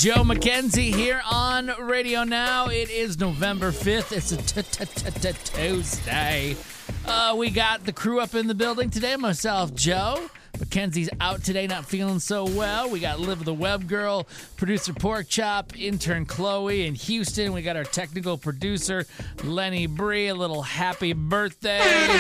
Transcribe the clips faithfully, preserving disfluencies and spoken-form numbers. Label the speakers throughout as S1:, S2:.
S1: Joe McKenzie here on Radio Now. It is November fifth. It's a Tuesday. Uh, we got the crew up in the building today. Myself, Joe. Mackenzie's out today, not feeling so well. We got Liv the Web Girl, producer Pork Chop, intern Chloe in Houston. We got our technical producer, Lenny Bree. A little happy birthday.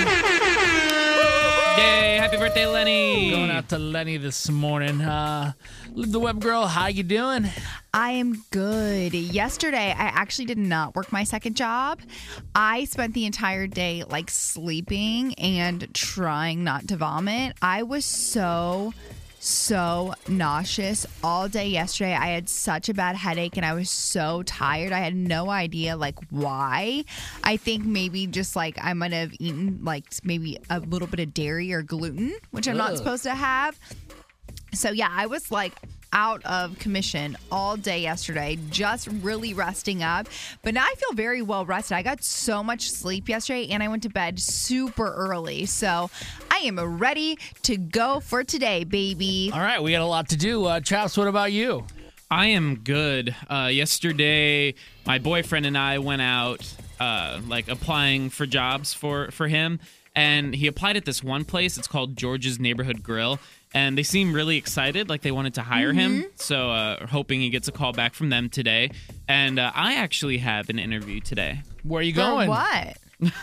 S2: Yay, happy birthday, Lenny.
S1: Going out to Lenny this morning. Uh, Liv the Web Girl, how you doing?
S3: I am good. Yesterday, I actually did not work my second job. I spent the entire day like sleeping and trying not to vomit. I was so, so nauseous all day yesterday. I had such a bad headache and I was so tired. I had no idea like why. I think maybe just like I might have eaten like maybe a little bit of dairy or gluten, which I'm
S1: Ugh.
S3: not supposed to have. So yeah, I was like out of commission all day yesterday, just really resting up. But now I feel very well rested. I got so much sleep yesterday and I went to bed super early. So I am ready to go for today, baby.
S1: All right, we got a lot to do. Uh, Chops, what about you?
S2: I am good. Uh, yesterday, my boyfriend and I went out, uh, like applying for jobs for, for him. And he applied at this one place. It's called George's Neighborhood Grill. And they seem really excited, like they wanted to hire mm-hmm. him. So uh, hoping he gets a call back from them today. And uh, I actually have an interview today.
S1: Where are you
S3: For
S1: going?
S3: what?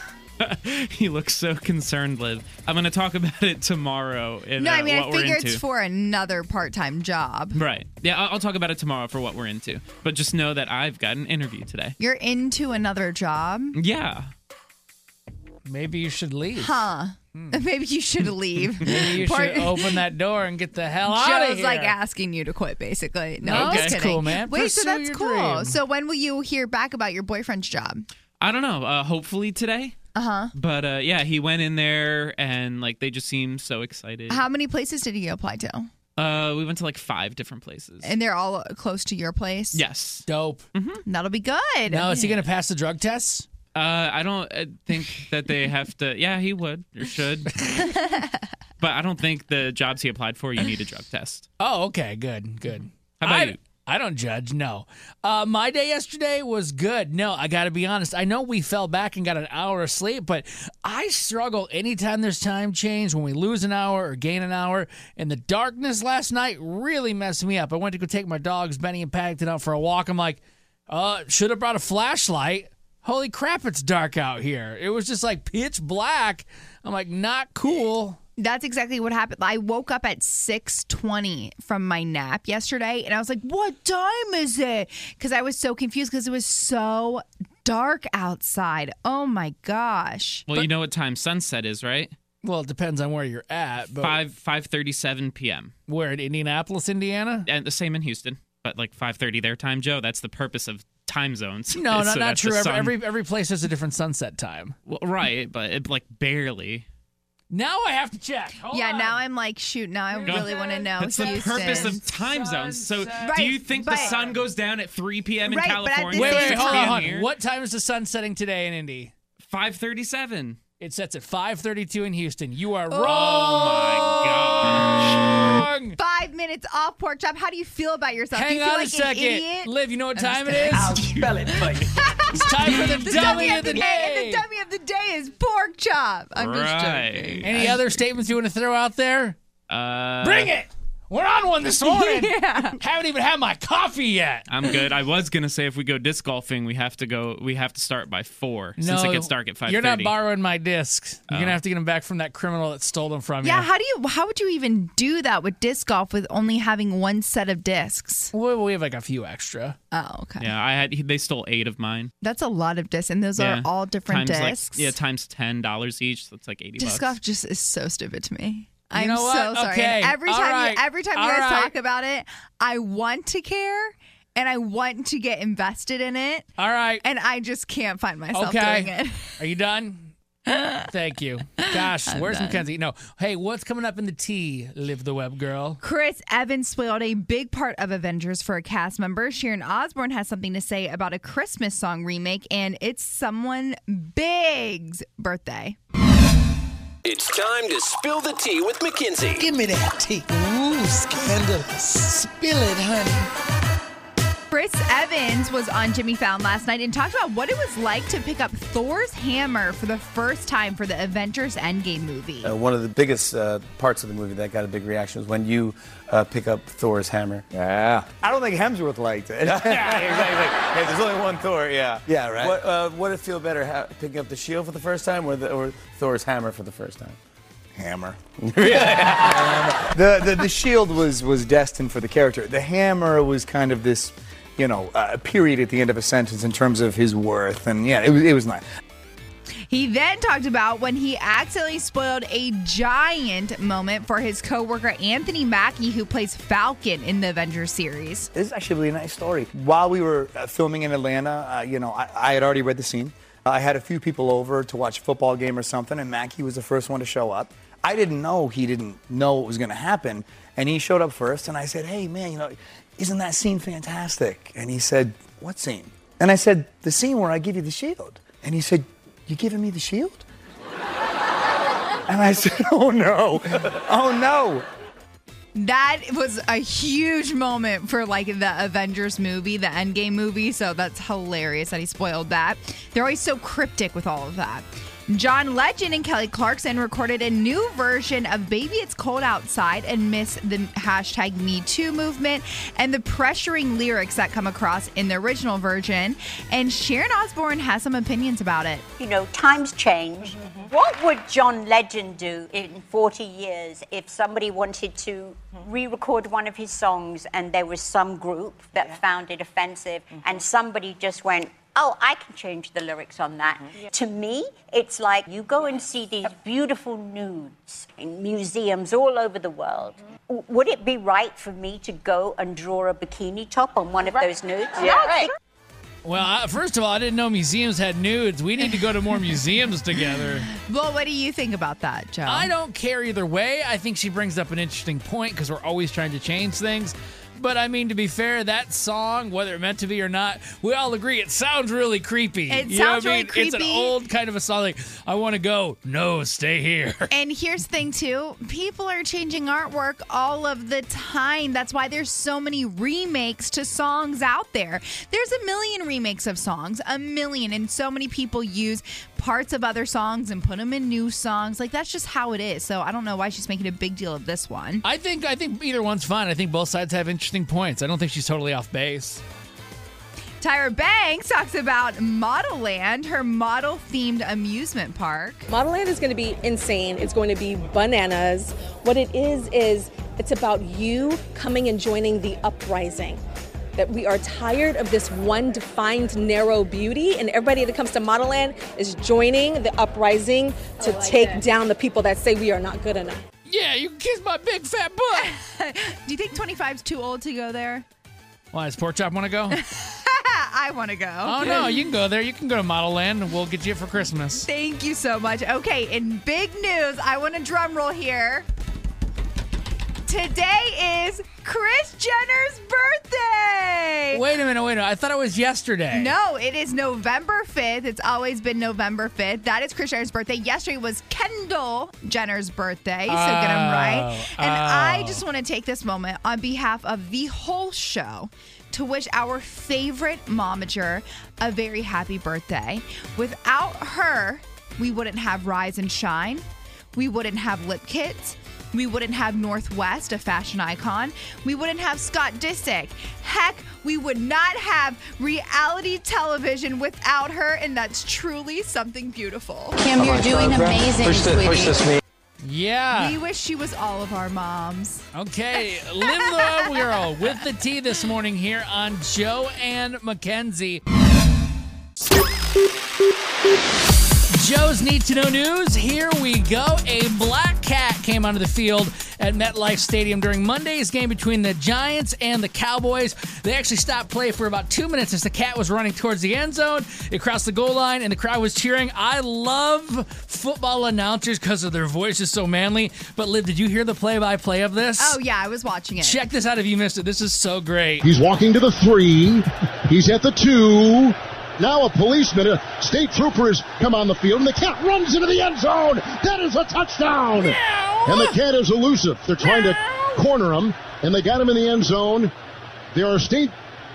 S2: He looks so concerned, Liv. I'm going to talk about it tomorrow. In,
S3: No, I
S2: uh,
S3: mean,
S2: what
S3: I
S2: we're
S3: figure
S2: into.
S3: it's for another part-time job.
S2: Right. Yeah, I'll, I'll talk about it tomorrow for what we're into. But just know that I've got an interview today.
S3: You're into another job?
S2: Yeah.
S1: Maybe you should leave.
S3: Huh.
S1: Hmm.
S3: Maybe you should leave.
S1: Maybe you
S3: Part-
S1: should open that door and get the hell out of
S3: Joe's
S1: here.
S3: like asking you to quit, basically. No,
S1: Okay.
S3: I'm just
S1: That's
S3: kidding.
S1: cool, man.
S3: Wait,
S1: Pursue
S3: so that's
S1: your
S3: cool.
S1: dream.
S3: So when will you hear back about your boyfriend's job?
S2: I don't know. Uh, hopefully today.
S3: Uh-huh.
S2: But uh, yeah, he went in there and like they just seemed so excited.
S3: How many places did he apply to?
S2: Uh, we went to like five different places.
S3: And they're all close to your place?
S2: Yes.
S1: Dope.
S3: That'll be good.
S1: Now, is he going to pass the drug tests?
S2: Uh, I don't uh, think that they have to. Yeah, he would or should. But I don't think the jobs he applied for, you need a drug test.
S1: Oh, okay. Good, good.
S2: How about
S1: I,
S2: you?
S1: I don't judge, no. Uh, my day yesterday was good. No, I got to be honest. I know we fell back and got an hour of sleep, but I struggle anytime there's time change, when we lose an hour or gain an hour. And the darkness last night really messed me up. I went to go take my dogs, Benny and Paddington, out for a walk. I'm like, uh, should have brought a flashlight. Holy crap, it's dark out here. It was just like pitch black. I'm like, not cool.
S3: That's exactly what happened. I woke up at six twenty from my nap yesterday, and I was like, what time is it? Because I was so confused because it was so dark outside. Oh, my gosh.
S2: Well, you know what time sunset is, right?
S1: Well, it depends on where you're at. But
S2: Five five thirty seven p.m.
S1: Where, in Indianapolis, Indiana?
S2: And the same in Houston, but like five thirty their time, Joe. That's the purpose of time zones.
S1: No,
S2: So
S1: not, not
S2: that's
S1: true.
S2: the
S1: Every,
S2: sun.
S1: every every place has a different sunset time.
S2: Well, right, but it, like barely.
S1: Now I have to check. Hold
S3: Yeah,
S1: on.
S3: now I'm like, shoot, now I
S2: Go.
S3: really want to know.
S2: That's the
S3: Houston.
S2: purpose of time zones. So,
S1: Sunset.
S2: do you
S3: Right,
S2: think the
S3: but-
S2: sun goes down at three p.m. in
S3: Right, but at the
S2: California?
S1: Wait, wait,
S3: same
S1: hold on,
S3: time
S1: hold
S2: Here?
S1: on. What time is the sun setting today in Indy?
S2: five thirty-seven.
S1: It sets at five thirty-two in Houston. You are
S3: Oh,
S1: wrong.
S2: my
S3: Five minutes off, Pork Chop. How do you feel about yourself? do
S1: Hang
S3: you feel
S1: on
S3: like
S1: a second.
S3: An idiot?
S1: Liv, you know what time it is?
S4: I'll spell it for you.
S1: It's time for the,
S3: The
S1: dummy,
S3: dummy
S1: of the day.
S3: And the dummy of the day is Pork Chop. I'm just
S2: Right.
S3: joking.
S1: Any other statements you want to throw out there?
S2: Uh,
S1: Bring it. We're on one this morning.
S3: Yeah.
S1: Haven't even had my coffee yet.
S2: I'm good. I was gonna say if we go disc golfing, we have to go. We have to start by four since it gets dark at five thirty.
S1: You're not borrowing my discs. You're
S2: Oh.
S1: gonna have to get them back from that criminal that stole them from
S3: Yeah,
S1: you.
S3: how do you? How would you even do that with disc golf with only having one set of discs?
S1: Well, we have like a few extra.
S3: Oh, okay.
S2: Yeah, I had. They stole eight of mine.
S3: That's a lot of discs, and those
S2: Yeah.
S3: are all different
S2: times
S3: discs.
S2: Like, yeah, times ten dollars each. So it's like eighty
S3: disc
S2: bucks.
S3: golf just is so stupid to me. I'm
S1: know
S3: so
S1: what?
S3: sorry.
S1: Okay.
S3: And every
S1: All
S3: time,
S1: right.
S3: you, every time you
S1: All
S3: guys
S1: right.
S3: talk about it, I want to care and I want to get invested in it,
S1: All right.
S3: and I just can't find myself
S1: Okay.
S3: doing it.
S1: Are you done? Thank you. Gosh, where's
S3: done.
S1: Mackenzie? No. Hey, what's coming up in the tea, Liv the Web Girl?
S3: Chris Evans spoiled a big part of Avengers for a cast member. Sharon Osbourne has something to say about a Christmas song remake, and it's someone big's birthday.
S5: It's time to spill the tea with Mackenzie.
S4: Give me that tea. Ooh, scandalous. Spill it, honey.
S3: Evans was on Jimmy Fallon last night and talked about what it was like to pick up Thor's hammer for the first time for the Avengers Endgame movie.
S4: Uh, one of the biggest uh, parts of the movie that got a big reaction was when you uh, pick up Thor's hammer.
S6: Yeah. I don't think Hemsworth liked it.
S4: yeah, exactly. Hey, there's only one Thor, yeah.
S6: Yeah, right.
S4: What, uh, what did it feel better, ha- picking up the shield for the first time or, the, or Thor's hammer for the first time?
S6: Hammer. yeah. the, the the shield was was destined for the character. The hammer was kind of this, you know, uh, period at the end of a sentence in terms of his worth, and yeah, it was it was nice.
S3: He then talked about when he accidentally spoiled a giant moment for his coworker Anthony Mackie, who plays Falcon in the Avengers series.
S6: This is actually a really nice story. While we were uh, filming in Atlanta, uh, you know, I, I had already read the scene. I had a few people over to watch a football game or something, and Mackie was the first one to show up. I didn't know he didn't know what was going to happen, and he showed up first, and I said, hey, man, you know, isn't that scene fantastic? And he said, what scene? And I said, the scene where I give you the shield. And he said, you giving me the shield? And I said, oh, no. Oh, no.
S3: That was a huge moment for like the Avengers movie, the Endgame movie. So that's hilarious that he spoiled that. They're always so cryptic with all of that. John Legend and Kelly Clarkson recorded a new version of Baby It's Cold Outside amidst the hashtag Me Too movement and the pressuring lyrics that come across in the original version. And Sharon Osbourne has some opinions about it.
S7: You know, times change. Mm-hmm. What would John Legend do in forty years if somebody wanted to re-record one of his songs and there was some group that yeah. found it offensive mm-hmm. and somebody just went, oh, I can change the lyrics on that. Mm-hmm. Yeah. To me, it's like you go and see these beautiful nudes in museums all over the world. Mm-hmm. Would it be right for me to go and draw a bikini top on one of right. those nudes?
S1: Yeah. Right. Well, I, first of all, I didn't know museums had nudes. We need to go to more museums together.
S3: Well, what do you think about that, Joe?
S1: I don't care either way. I think she brings up an interesting point because we're always trying to change things. But, I mean, to be fair, that song, whether it meant to be or not, we all agree it sounds really creepy.
S3: It
S1: you
S3: sounds
S1: know what
S3: really
S1: I mean?
S3: creepy.
S1: It's an old kind of a song like, I want to go. No, stay here.
S3: And here's the thing, too. People are changing artwork all of the time. That's why there's so many remakes to songs out there. There's a million remakes of songs, a million. And so many people use parts of other songs and put them in new songs. Like, that's just how it is. So I don't know why she's making a big deal of this one.
S1: I think I think either one's fine. I think both sides have interesting points. I don't think she's totally off base.
S3: Tyra Banks talks about Model Land, her model-themed amusement park.
S8: Model Land is going to be insane. It's going to be bananas. What it is, is it's about you coming and joining the uprising. That we are tired of this one defined narrow beauty, and everybody that comes to Model Land is joining the uprising to like take it. down the people that say we are not good enough.
S1: Yeah, you can kiss my big fat butt.
S3: Do you think twenty-five is too old to go there?
S1: Why, does Pork Chop want to go?
S3: I want to go.
S1: Oh, no, you can go there. You can go to Model Land, and we'll get you it for Christmas.
S3: Thank you so much. Okay, in big news, I want a drum roll here. Today is Kris Jenner's birthday.
S1: Wait a minute, wait a minute. I thought it was yesterday.
S3: No, it is November fifth. It's always been November fifth. That is Kris Jenner's birthday. Yesterday was Kendall Jenner's birthday, so
S1: oh,
S3: get him right. And
S1: oh.
S3: I just want to take this moment on behalf of the whole show to wish our favorite momager a very happy birthday. Without her, we wouldn't have Rise and Shine. We wouldn't have Lip Kit. We wouldn't have Northwest, a fashion icon. We wouldn't have Scott Disick. Heck, we would not have reality television without her, and that's truly something beautiful.
S9: Kim, you're doing amazing, push the, push this me.
S1: Yeah.
S3: We wish she was all of our moms.
S1: Okay, Live the Girl with the tea this morning here on Joe and Mackenzie. Joe's Need to Know News. Here we go. A black cat came onto the field at MetLife Stadium during Monday's game between the Giants and the Cowboys. They actually stopped play for about two minutes as the cat was running towards the end zone. It crossed the goal line and the crowd was cheering. I love football announcers because of their voices so manly. But Liv, did you hear the play-by-play of this?
S3: Oh, yeah, I was watching it.
S1: Check this out if you missed it. This is so great.
S10: He's walking to the three. He's at the two. Now a policeman, a state trooper has come on the field, and the cat runs into the end zone. That is a touchdown.
S1: Meow.
S10: And the cat is elusive. They're trying Meow. to corner him, and they got him in the end zone. There are state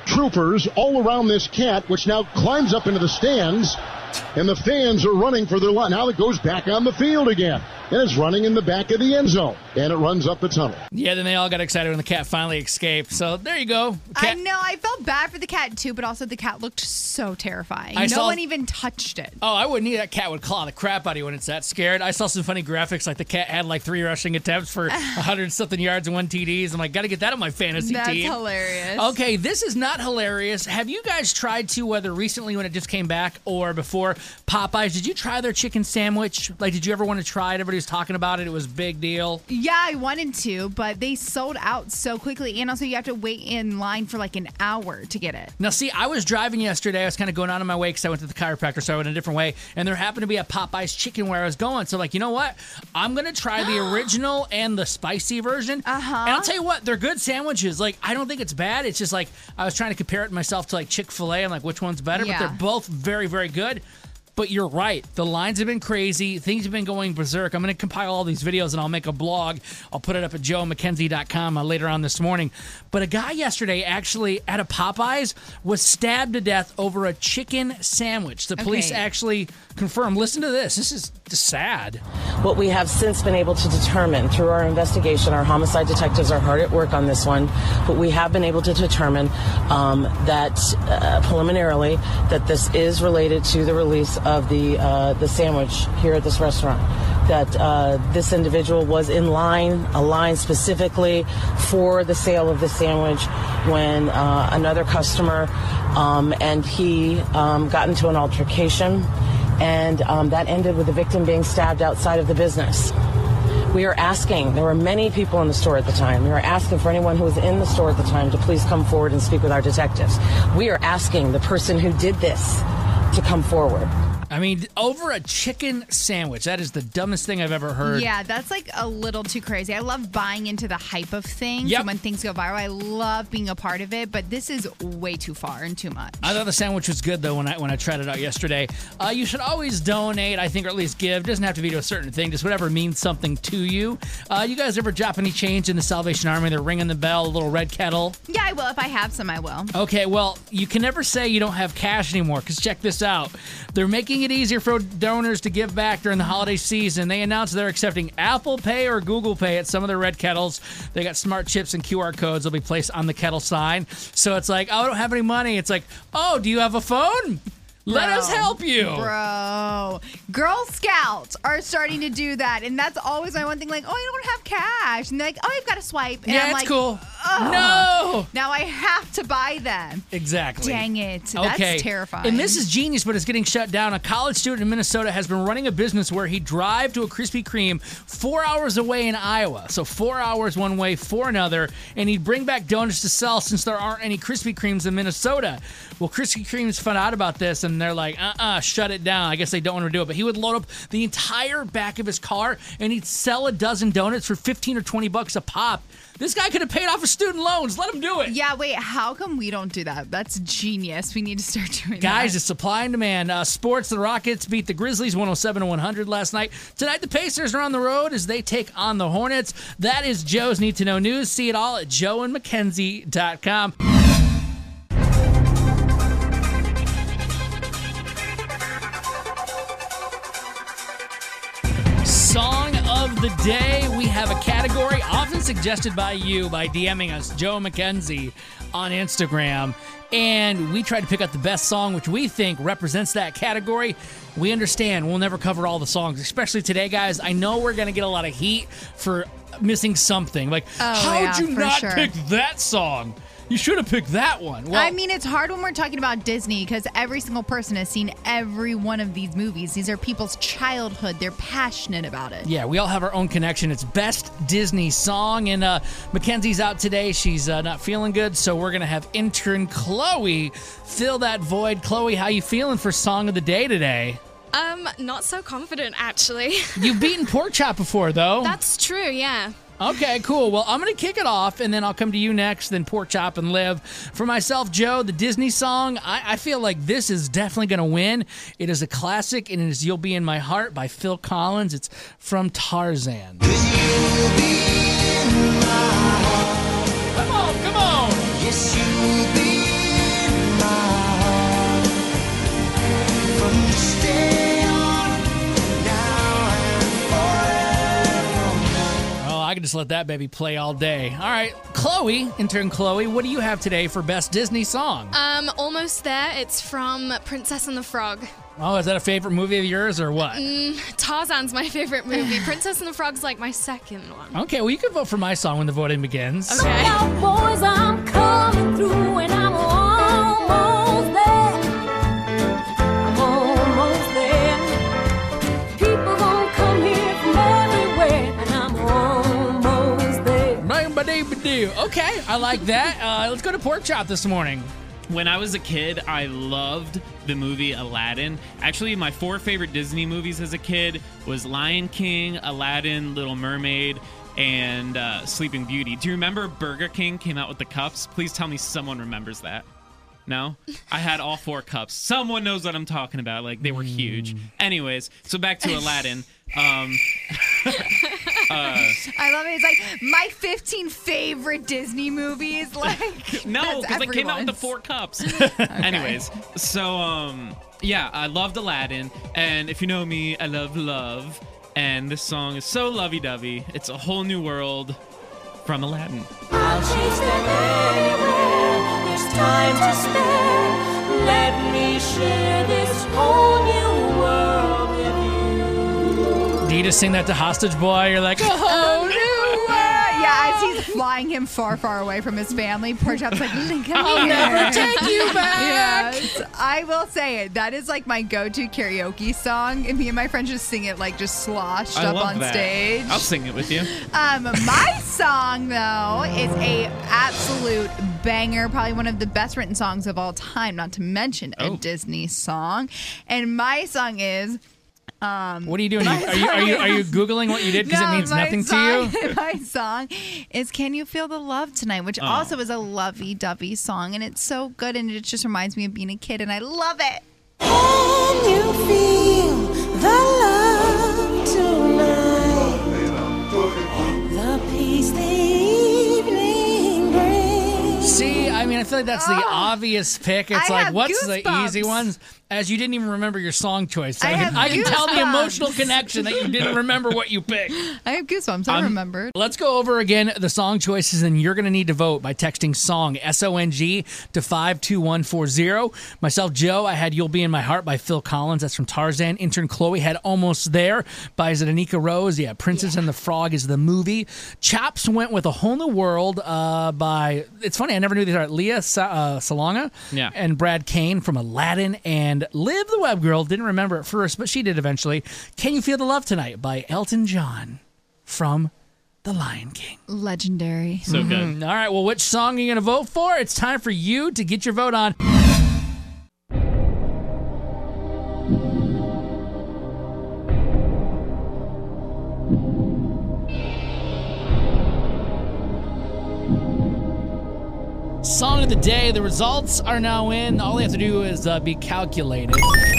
S10: troopers all around this cat, which now climbs up into the stands, and the fans are running for their life. Now it goes back on the field again, and it's running in the back of the end zone, and it runs up the tunnel.
S1: Yeah, then they all got excited when the cat finally escaped. So there you go.
S3: I
S1: Cat-
S3: know. I felt bad for the cat, too, but also the cat looked so terrifying.
S1: I
S3: no
S1: saw-
S3: one even touched it.
S1: Oh, I wouldn't either. That cat would claw the crap out of you when it's that scared. I saw some funny graphics, like the cat had like three rushing attempts for one hundred something yards and one T Ds. I'm like, got to get that on my fantasy
S3: That's
S1: team.
S3: hilarious.
S1: Okay, this is not hilarious. Have you guys tried to, whether recently when it just came back or before, Popeyes, did you try their chicken sandwich? Like, did you ever want to try it? Everybody was talking about it. It was a big deal.
S3: Yeah, I wanted to, but they sold out so quickly. And also, you have to wait in line for like an hour to get it.
S1: Now, see, I was driving yesterday. I was kind of going out of my way because I went to the chiropractor, so I went a different way. And there happened to be a Popeyes chicken where I was going. So, like, you know what? I'm going to try the original and the spicy version.
S3: Uh-huh.
S1: And I'll tell you what, they're good sandwiches. Like, I don't think it's bad. It's just like I was trying to compare it myself to like Chick-fil-A and like which one's better.
S3: Yeah.
S1: But they're both very, very good. But you're right. The lines have been crazy. Things have been going berserk. I'm going to compile all these videos and I'll make a blog. I'll put it up at joe mckenzie dot com uh, later on this morning. But a guy yesterday actually at a Popeyes was stabbed to death over a chicken sandwich. The police
S3: Okay.
S1: actually confirmed. Listen to this. This is just sad.
S11: What we have since been able to determine through our investigation, our homicide detectives are hard at work on this one, but we have been able to determine um, that uh, preliminarily that this is related to the release of the uh, the sandwich here at this restaurant. That uh, this individual was in line, a line specifically for the sale of the sandwich when uh, another customer um, and he um, got into an altercation. And um, that ended with the victim being stabbed outside of the business. We are asking, there were many people in the store at the time, we are asking for anyone who was in the store at the time to please come forward and speak with our detectives. We are asking the person who did this to come forward.
S1: I mean, over a chicken sandwich. That is the dumbest thing I've ever heard.
S3: Yeah, that's like a little too crazy. I love buying into the hype of things.
S1: Yep.
S3: And when things go viral, I love being a part of it. But this is way too far and too much.
S1: I thought the sandwich was good, though, when I when I tried it out yesterday. Uh, you should always donate, I think, or at least give. It doesn't have to be to a certain thing, just whatever means something to you. Uh, you guys ever drop any change in the Salvation Army? They're ringing the bell, a little red kettle.
S3: Yeah, I will. If I have some, I will.
S1: Okay, well, you can never say you don't have cash anymore, because check this out. They're making it easier for donors to give back during the holiday season. They announced they're accepting Apple Pay or Google Pay at some of their red kettles. They got smart chips and Q R codes will be placed on the kettle sign. So it's like, oh, I don't have any money. It's like, oh, do you have a phone? Let
S3: Bro.
S1: us help you.
S3: Bro. Girl Scouts are starting to do that. And that's always my one thing, like, oh, I don't have cash. And they're like, oh, I've got to swipe. And
S1: Yeah,
S3: I'm
S1: it's
S3: like,
S1: cool.
S3: "Ugh,
S1: No.
S3: Now I have to buy them.
S1: Exactly.
S3: Dang it.
S1: Okay.
S3: That's terrifying.
S1: And this is genius, but it's getting shut down. A college student in Minnesota has been running a business where he'd drive to a Krispy Kreme four hours away in Iowa. So four hours one way, four another, and he'd bring back donuts to sell since there aren't any Krispy Kremes in Minnesota. Well, Krispy Kreme's found out about this, and they're like, uh-uh, shut it down. I guess they don't want to do it. But he would load up the entire back of his car, and he'd sell a dozen donuts for fifteen or twenty bucks a pop. This guy could have paid off his student loans. Let him do it.
S3: Yeah, wait, how come we don't do that? That's genius. We need to start doing
S1: Guys,
S3: that.
S1: it's supply and demand. Uh, sports, the Rockets beat the Grizzlies one oh seven to one hundred last night. Tonight, the Pacers are on the road as they take on the Hornets. That is Joe's Need to Know News. See it all at joe and mckenzie dot com. Song of the day. We have a category often suggested by you by DMing us, Joe McKenzie, on Instagram. And we try to pick out the best song which we think represents that category. We understand we'll never cover all the songs, especially today, guys. I know we're going to get a lot of heat for missing something. Like,
S3: Oh,
S1: how'd
S3: yeah,
S1: you
S3: for
S1: not
S3: sure.
S1: pick that song? You should have picked that one. Well,
S3: I mean, it's hard when we're talking about Disney because every single person has seen every one of these movies. These are people's childhood. They're passionate about it.
S1: yeah, we all have our own connection. It's best Disney song, and uh, Mackenzie's out today. She's uh, not feeling good, so we're gonna have intern Chloe fill that void. Chloe, how you feeling for song of the day today?
S12: Um, not so confident, actually.
S1: You've beaten Pork Chop before, though.
S12: That's true, yeah.
S1: Okay, cool. Well, I'm going to kick it off, and then I'll come to you next, then Pork Chop and Liv. For myself, Joe, the Disney song, I, I feel like this is definitely going to win. It is a classic, and it is You'll Be in My Heart by Phil Collins. It's from Tarzan. Come on, come on.
S13: Yes, you'll be
S1: just let that baby play all day. All right, Chloe, intern Chloe, what do you have today for best Disney song?
S12: Um, Almost There. It's from Princess and the Frog.
S1: Oh, is that a favorite movie of yours or what?
S12: Mm, Tarzan's my favorite movie. Princess and the Frog's like my second one.
S1: Okay, well, you can vote for my song when the voting begins.
S12: Okay.
S13: Boys, I'm coming through and I'm almost there. I'm almost there. People gonna come here from everywhere and I'm almost there.
S1: Okay, I like that. Uh, let's go to Pork Chop this morning.
S2: When I was a kid, I loved the movie Aladdin. Actually, my four favorite Disney movies as a kid was Lion King, Aladdin, Little Mermaid, and uh, Sleeping Beauty. Do you remember Burger King came out with the cups? Please tell me someone remembers that. No? I had all four cups. Someone knows what I'm talking about. Like, they were huge. Anyways, so back to Aladdin. Um, uh,
S3: I love it. It's like my fifteen favorite Disney movies. Like
S2: no, because they came out with the four cups. Okay. Anyways, so um, yeah, I loved Aladdin, and if you know me, I love love, and this song is so lovey-dovey. It's a whole new world from Aladdin.
S13: I'll chase them anywhere. There's time to spare. Let me share this whole new world with you.
S1: Do you just sing that to Hostage Boy? You're like,
S3: oh, no. Yeah, as he's flying him far, far away from his family, Pork Chop's like, come
S1: I'll
S3: here.
S1: never take you back.
S3: Yes, I will say it. That is like my go-to karaoke song, and me and my friends just sing it like just sloshed
S2: I
S3: up
S2: love
S3: on
S2: that.
S3: stage.
S2: I'll sing it with you.
S3: Um, my song though is a absolute banger, probably one of the best written songs of all time. Not to mention a
S2: Oh.
S3: Disney song, and my song is. Um,
S1: What are you doing? Are you, are you are you are you googling what you did because
S3: no,
S1: it means
S3: my
S1: nothing
S3: song,
S1: to you?
S3: My song is "Can You Feel the Love Tonight," which
S1: Oh.
S3: also is a lovey-dovey song, and it's so good, and it just reminds me of being a kid, and I love it.
S13: Can you feel the love tonight? The peace the evening brings.
S1: See, I mean, I feel like that's the obvious pick. It's
S3: I
S1: like,
S3: have
S1: what's the
S3: goosebumps.
S1: easy ones? As you didn't even remember your song choice. So
S3: I
S1: I, can,
S3: have
S1: I can tell the
S3: goosebumps.
S1: emotional connection that you didn't remember what you picked.
S3: I have goosebumps. I
S1: Um,
S3: remembered.
S1: Let's go over again the song choices, and you're going to need to vote by texting SONG, S O N G, to five two one four zero. Myself, Joe, I had You'll Be in My Heart by Phil Collins. That's from Tarzan. Intern Chloe had Almost There by Zanika Rose. Yeah, Princess and the Frog is the movie. Chops went with A Whole New World uh, by, it's funny, I never knew these are Leah Sa- uh, Salonga
S2: Yeah.
S1: and Brad Kane from Aladdin, and Liv the Web Girl, didn't remember at first, but she did eventually. Can You Feel the Love Tonight by Elton John from The Lion King.
S3: Legendary.
S2: So good.
S1: Mhm. All right, well, which song are you going to vote for? It's time for you to get your vote on. Song of the day. The results are now in. All you have to do is uh, be calculated.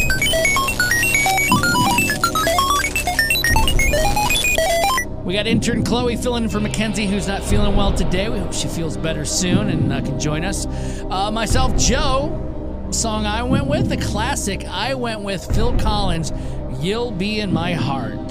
S1: We got intern Chloe filling in for Mackenzie, who's not feeling well today. We hope she feels better soon and uh, can join us. Uh, myself, Joe, song I went with, the classic. I went with Phil Collins, You'll Be in My Heart.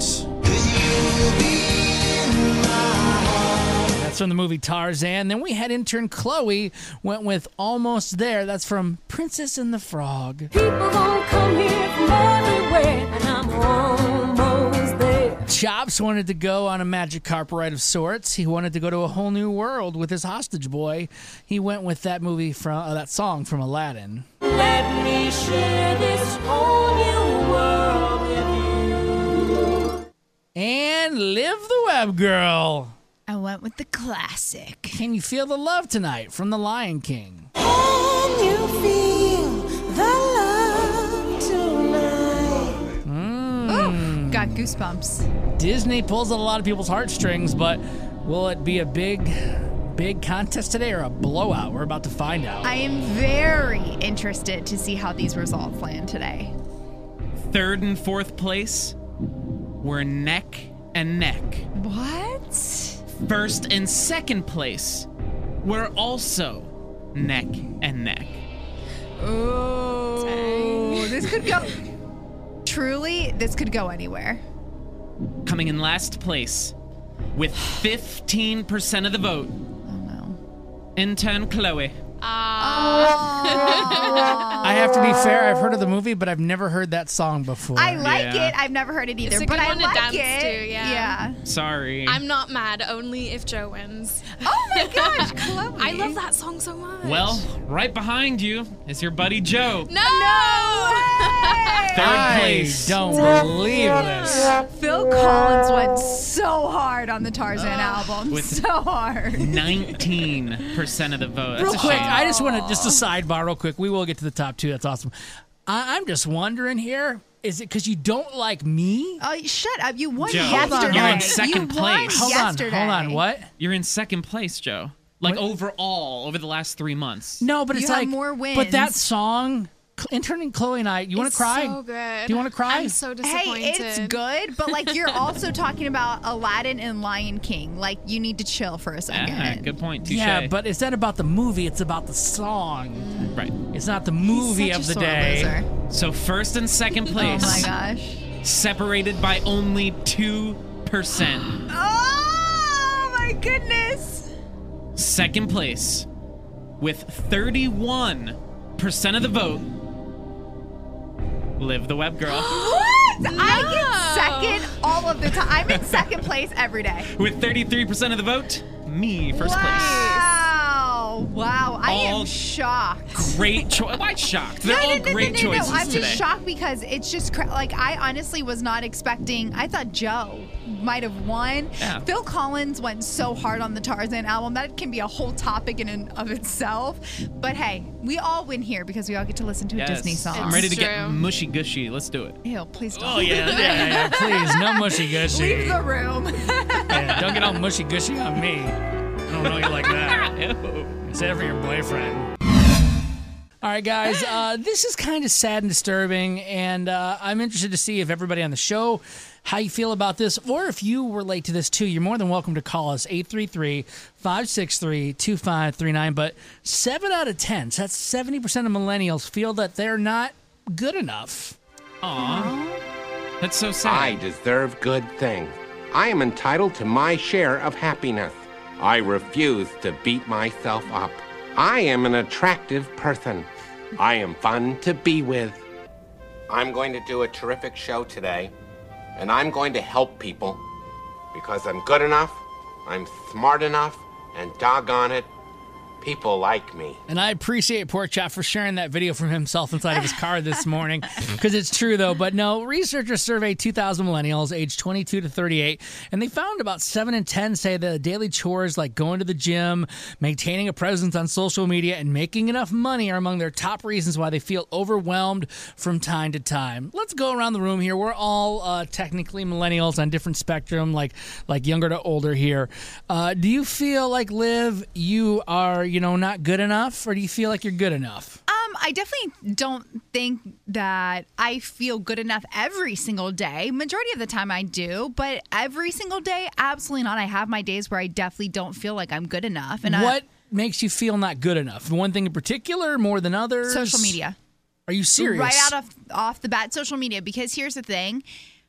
S1: That's from the movie Tarzan. Then we had intern Chloe, went with Almost There. That's from Princess and the Frog.
S13: People gonna come here from everywhere, and I'm almost there.
S1: Chops wanted to go on a magic carpet ride of sorts. He wanted to go to a whole new world with his hostage boy. He went with that movie from uh, that song from Aladdin.
S13: Let me share this whole new world with you.
S1: And Liv the Web Girl.
S3: I went with the classic.
S1: Can You Feel the Love Tonight from The Lion King?
S13: Can you feel the love tonight?
S1: Mm.
S3: Ooh, got goosebumps.
S1: Disney pulls at a lot of people's heartstrings, but will it be a big, big contest today or a blowout? We're about to find out.
S3: I am very interested to see how these results land today.
S2: Third and fourth place were neck and neck.
S3: What?
S2: First and second place were also neck and neck.
S3: Oh, this could go. Truly, this could go anywhere.
S2: Coming in last place with fifteen percent of the vote.
S3: Oh, no.
S2: Intern Chloe.
S1: I have to be fair. I've heard of the movie, but I've never heard that song before.
S3: I like
S2: Yeah.
S3: it. I've never heard it either,
S12: It's a
S3: but
S12: good
S3: I
S12: one to
S3: like
S12: dance
S3: it.
S12: to, yeah.
S2: Sorry.
S12: I'm not mad, only if Joe wins.
S3: Oh my gosh, Chloe.
S12: I love that song so much.
S2: Well, right behind you is your buddy Joe.
S12: No!
S2: Third
S1: I
S2: place.
S1: don't believe this.
S3: Phil Collins went so hard on the Tarzan album.
S2: With-
S3: so hard.
S2: nineteen percent of the vote. That's
S1: Real
S2: a
S1: quick,
S2: shame.
S1: I just want to, just a sidebar real quick. We will get to the top two. That's awesome. I, I'm just wondering here, is it because you don't like me?
S3: Oh, shut up. You won
S2: Joe,
S3: yesterday.
S2: you're in second
S3: you won
S2: place.
S1: Hold
S3: yesterday.
S1: on, hold on. What?
S2: You're in second place, Joe. Like
S1: What?
S2: overall, over the last three months.
S1: No, but
S3: You
S1: it's
S3: have
S1: like
S3: more
S1: But that
S3: wins.
S1: song, interning Chloe and I, you want to
S12: It's
S1: cry?
S12: so good.
S1: Do you want to cry?
S12: I'm so disappointed.
S3: Hey, it's good, but like you're also talking about Aladdin and Lion King. Like you need to chill for a second.
S2: Ah, good point. Touche.
S1: Yeah, but it's not about the movie. It's about the song.
S2: Right.
S1: It's not the movie
S3: Such
S1: of
S3: a
S1: the
S3: sore
S1: day.
S3: loser.
S2: So first and second
S3: Oh
S2: place,
S3: my gosh.
S2: separated by only two percent.
S3: Oh my goodness.
S2: Second place, with thirty-one percent of the vote, Live the Web Girl.
S3: What?
S12: No.
S3: I get second all of the time. I'm in second place every day.
S2: With thirty-three percent of the vote, me first place.
S3: Wow. Wow. I
S2: All
S3: am shocked.
S2: Great choice. Why shocked? They're
S3: no,
S2: all
S3: no, no,
S2: great
S3: no, no,
S2: choices
S3: no. I'm
S2: today.
S3: just shocked because it's just cra- like I honestly was not expecting. I thought Joe might have won.
S2: Yeah.
S3: Phil Collins went so hard on the Tarzan album. That can be a whole topic in and of itself. But hey, we all win here because we all get to listen to a
S2: Yes.
S3: Disney song.
S2: I'm ready to
S12: It's
S2: get
S12: true.
S2: mushy gushy. Let's do it.
S3: Ew, please don't.
S1: Oh, yeah, yeah, yeah, yeah. Please, no mushy gushy.
S3: Leave the room.
S1: Yeah, don't get all mushy gushy on me. I don't know you like that.
S2: Ew.
S1: It's for your boyfriend. All right, guys, uh, this is kind of sad and disturbing, and uh, I'm interested to see if everybody on the show, how you feel about this, or if you relate to this too. You're more than welcome to call us, eight three three, five six three, two five three nine. But seven out of ten, so that's seventy percent of millennials, feel that they're not good enough.
S2: Aw. That's so sad.
S14: I deserve good things. I am entitled to my share of happiness. I refuse to beat myself up. I am an attractive person. I am fun to be with. I'm going to do a terrific show today, and I'm going to help people because I'm good enough, I'm smart enough, and doggone it, people like me.
S1: And I appreciate Pork Chop for sharing that video from himself inside of his car this morning, because it's true, though. But no, researchers surveyed two thousand millennials aged twenty-two to thirty-eight, and they found about seven in ten say the daily chores like going to the gym, maintaining a presence on social media, and making enough money are among their top reasons why they feel overwhelmed from time to time. Let's go around the room here. We're all uh, technically millennials on different spectrum, like like younger to older here. Uh, do you feel like, Liv, you are, you know, not good enough, or do you feel like you're good enough?
S3: Um, I definitely don't think that I feel good enough every single day. Majority of the time I do, but every single day, absolutely not. I have my days where I definitely don't feel like I'm good enough. And
S1: what makes you feel not good enough? One thing in particular, more than others?
S3: Social media.
S1: Are you serious?
S3: Right out of off the bat, social media. Because here's the thing.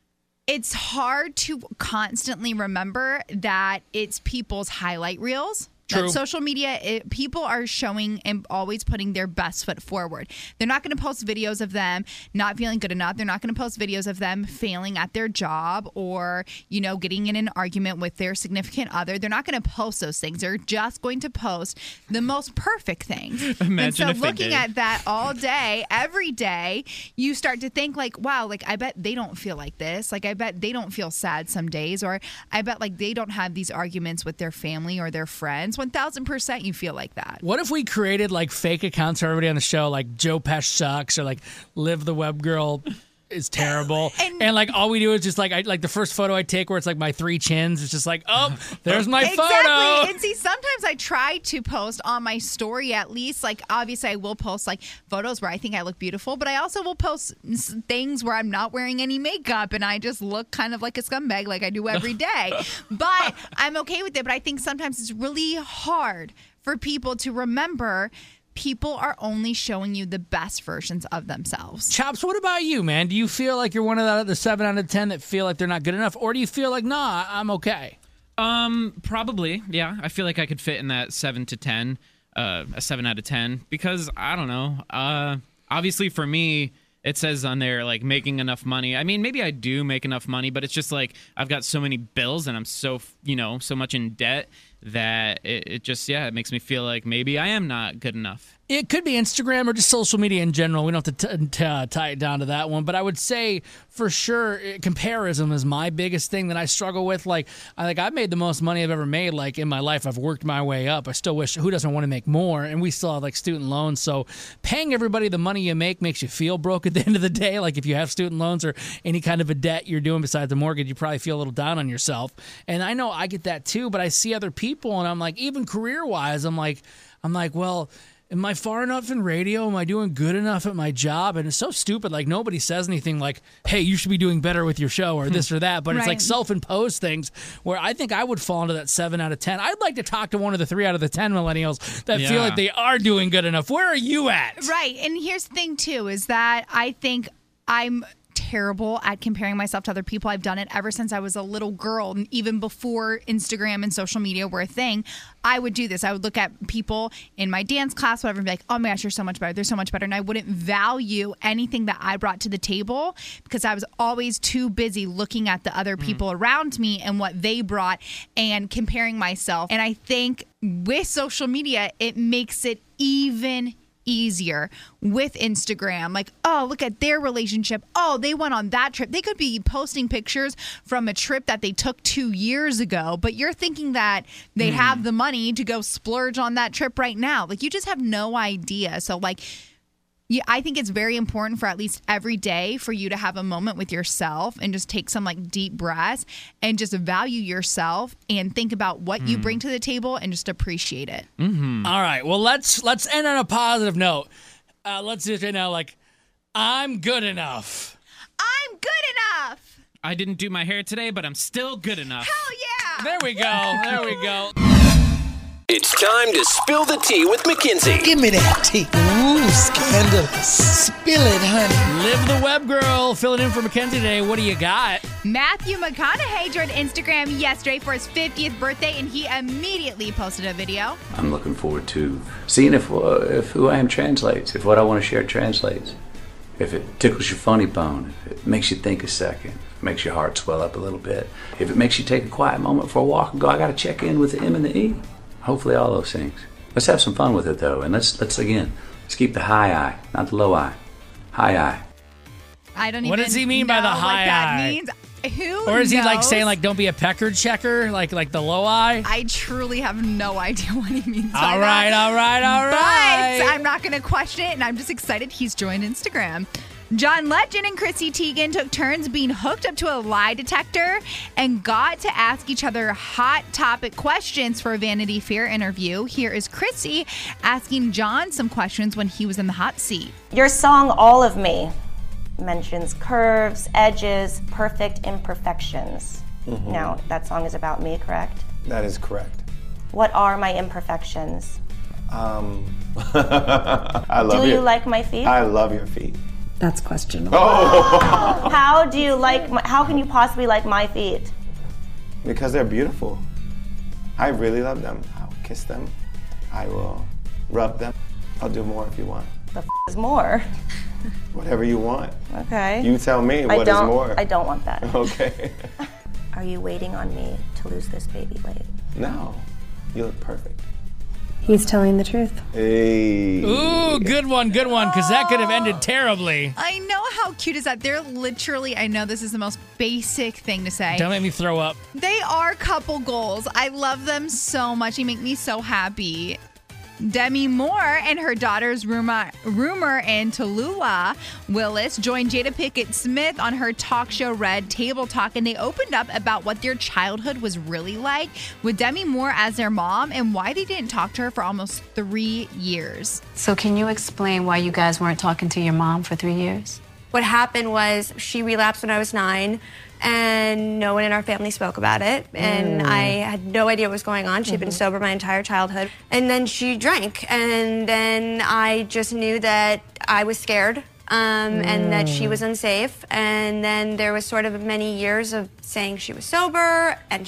S3: It's hard to constantly remember that it's people's highlight reels.
S1: True.
S3: That social media, it, people are showing and always putting their best foot forward. They're not going to post videos of them not feeling good enough. They're not going to post videos of them failing at their job or, you know, getting in an argument with their significant other. They're not going to post those things. They're just going to post the most perfect things.
S2: Imagine
S3: and so
S2: if they
S3: looking
S2: did.
S3: at that all day, every day, you start to think like, wow, like I bet they don't feel like this. Like I bet they don't feel sad some days, or I bet like they don't have these arguments with their family or their friends. one thousand percent you feel like that.
S1: What if we created like fake accounts for everybody on the show, like Joe Pesh sucks, or like Liv the Web Girl is terrible, and, and like all we do is just like I like the first photo I take where it's like my three chins. It's just like, oh, there's my
S3: exactly.
S1: photo.
S3: And see, sometimes I try to post on my story at least. Like obviously, I will post like photos where I think I look beautiful, but I also will post s- things where I'm not wearing any makeup and I just look kind of like a scumbag, like I do every day. But I'm okay with it. But I think sometimes it's really hard for people to remember. People are only showing you the best versions of themselves.
S1: Chops, what about you, man? Do you feel like you're one of the, the seven out of ten that feel like they're not good enough, or do you feel like, nah, I'm okay?
S2: Um, probably, yeah. I feel like I could fit in that seven to ten, uh, a seven out of ten, because I don't know. Uh, obviously for me, it says on there like making enough money. I mean, maybe I do make enough money, but it's just like I've got so many bills and I'm so, you know, so much in debt that it, it just, yeah, it makes me feel like maybe I am not good enough.
S1: It could be Instagram or just social media in general. We don't have to t- t- uh, tie it down to that one. But I would say for sure, uh, comparison is my biggest thing that I struggle with. Like, I think I've made the most money I've ever made. Like in my life, I've worked my way up. I still wish, who doesn't want to make more? And we still have like student loans. So paying everybody the money you make makes you feel broke at the end of the day. Like if you have student loans or any kind of a debt you're doing besides the mortgage, you probably feel a little down on yourself. And I know I get that too, but I see other people and I'm like, even career wise, I'm like, I'm like, well, am I far enough in radio? Am I doing good enough at my job? And it's so stupid. Like, nobody says anything like, hey, you should be doing better with your show or this or that. But it's
S3: Right.
S1: like self-imposed things where I think I would fall into that seven out of ten. I'd like to talk to one of the three out of the ten millennials that feel
S2: Yeah.
S1: like they are doing good enough. Where are you at?
S3: Right. And here's the thing, too, is that I think I'm terrible at comparing myself to other people. I've done it ever since I was a little girl. And even before Instagram and social media were a thing, I would do this. I would look at people in my dance class, whatever, and be like, oh my gosh, you're so much better. They're so much better. And I wouldn't value anything that I brought to the table because I was always too busy looking at the other people around me and what they brought and comparing myself. And I think with social media, it makes it even easier with Instagram. Like, oh, look at their relationship. Oh, they went on that trip. They could be posting pictures from a trip that they took two years ago, but you're thinking that they
S15: Mm.
S3: have the money to go splurge on that trip right now. Like, you just have no idea. So, like, yeah, I think it's very important for at least every day for you to have a moment with yourself and just take some like deep breaths and just value yourself and think about what you
S1: Mm.
S3: bring to the table and just appreciate it.
S1: Mm-hmm. All right. Well, let's let's end on a positive note. Uh, let's do it right now. Like, I'm good enough.
S3: I'm good enough.
S2: I didn't do my hair today, but I'm still good enough.
S3: Hell yeah.
S1: There we go. There we go.
S5: It's time to spill the tea with Mackenzie.
S15: Give me that tea. Ooh, scandalous. Spill it, honey.
S1: Liv the Web Girl filling in for Mackenzie today. What do you got?
S3: Matthew McConaughey joined Instagram yesterday for his fiftieth birthday, and he immediately posted a video.
S16: I'm looking forward to seeing if uh, if who I am translates, if what I want to share translates, if it tickles your funny bone, if it makes you think a second, if it makes your heart swell up a little bit, if it makes you take a quiet moment for a walk and go, I got to check in with the M and the E. Hopefully all those things. Let's have some fun with it though, and let's let's again let's keep the high eye, not the low eye. High eye.
S3: I don't
S1: What
S3: even
S1: does he mean by
S3: know
S1: the
S3: what
S1: high
S3: that
S1: eye?
S3: means. Who
S1: Or is he like
S3: knows?
S1: saying like don't be a pecker checker, like like the low eye?
S3: I truly have no idea what he means by
S1: All right,
S3: that.
S1: all right, all right.
S3: But I'm not going to question it, and I'm just excited he's joined Instagram. John Legend and Chrissy Teigen took turns being hooked up to a lie detector and got to ask each other hot topic questions for a Vanity Fair interview. Here is Chrissy asking John some questions when he was in the hot seat.
S17: Your song, All of Me, mentions curves, edges, perfect imperfections.
S4: Mhm.
S17: Now, that song is about me, correct?
S4: That is correct.
S17: What are my imperfections?
S4: Um, I love
S17: Do
S4: your,
S17: you like my feet?
S4: I love your feet.
S17: That's questionable.
S4: Oh.
S17: How do you like, my, how can you possibly like my feet?
S4: Because they're beautiful. I really love them. I'll kiss them. I will rub them. I'll do more if you want.
S17: The f is more.
S4: Whatever you want.
S17: Okay.
S4: You tell me
S17: I
S4: what is
S17: don't,
S4: more.
S17: I don't want that.
S4: Okay.
S17: Are you waiting on me to lose this baby weight?
S4: No. You look perfect.
S17: He's telling the truth.
S4: Hey.
S1: Ooh, good one, good one, because that could have ended terribly.
S3: I know how cute is that. They're literally, I know this is the most basic thing to say.
S1: Don't make me throw up.
S3: They are couple goals. I love them so much. They make me so happy. Demi Moore and her daughters Rumor, Rumor and Tallulah Willis joined Jada Pinkett Smith on her talk show Red Table Talk, and they opened up about what their childhood was really like with Demi Moore as their mom and why they didn't talk to her for almost three years.
S9: So can you explain why you guys weren't talking to your mom for three years?
S18: What happened was she relapsed when I was nine, and no one in our family spoke about it. And
S9: Mm.
S18: I had no idea what was going on. She'd been
S9: Mhm.
S18: sober my entire childhood. And then she drank. And then I just knew that I was scared um, and that she was unsafe. And then there was sort of many years of saying she was sober and she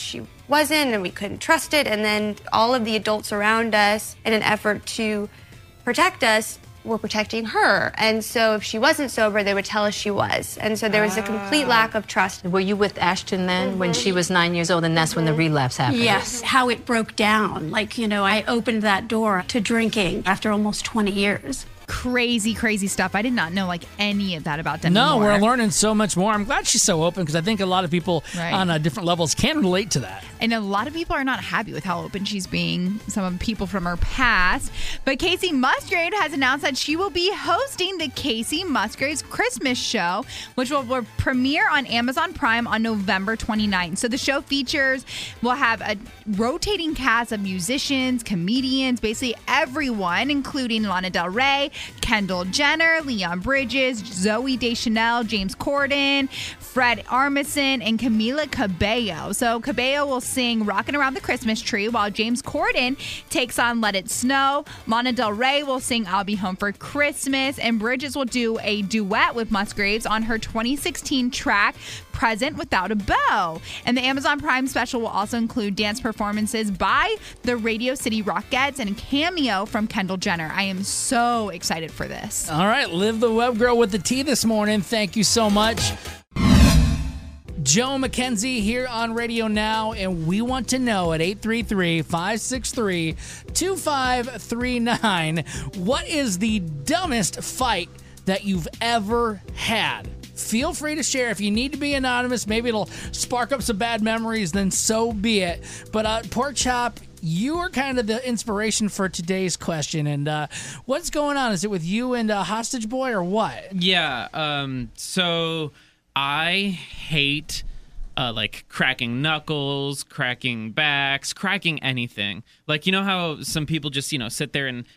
S18: wasn't, and we couldn't trust it. And then all of the adults around us, in an effort to protect us, were protecting her. And so if she wasn't sober, they would tell us she was. And so there was a complete lack of trust.
S9: Were you with Ashton then mm-hmm. when she was nine years old, and that's when the relapse happened?
S19: Yes, how it broke down. Like, you know, I opened that door to drinking after almost twenty years.
S3: Crazy, crazy stuff. I did not know like any of that about Demi
S1: No,
S3: Moore.
S1: we're learning so much more. I'm glad she's so open because I think a lot of people
S3: Right.
S1: on uh, different levels can relate to that.
S3: And a lot of people are not happy with how open she's being, some of the people from her past. But Casey Musgrave has announced that she will be hosting the Casey Musgraves Christmas Show, which will, will premiere on Amazon Prime on November twenty-ninth. So the show features, will have a rotating cast of musicians, comedians, basically everyone, including Lana Del Rey, Kendall Jenner, Leon Bridges, Zooey Deschanel, James Corden, Fred Armisen, and Camila Cabello. So Cabello will sing Rockin' Around the Christmas Tree, while James Corden takes on Let It Snow. Lana Del Rey will sing I'll Be Home for Christmas, and Bridges will do a duet with Musgraves on her twenty sixteen track, Present Without a Bow. And the Amazon Prime special will also include dance performances by the Radio City Rockettes and a cameo from Kendall Jenner. I am so excited for this.
S1: All right, Live the Web Girl with the tea this morning. Thank you so much. Joe McKenzie here on Radio Now, and we want to know at eight three three, five six three, two five three nine, what is the dumbest fight that you've ever had? Feel free to share. If you need to be anonymous, maybe it'll spark up some bad memories, then so be it. But uh, Pork Chop, you are kind of the inspiration for today's question. And uh, what's going on? Is it with you and uh, Hostage Boy or what?
S2: Yeah, um, so I hate uh, like cracking knuckles, cracking backs, cracking anything. Like, you know how some people just, you know, sit there and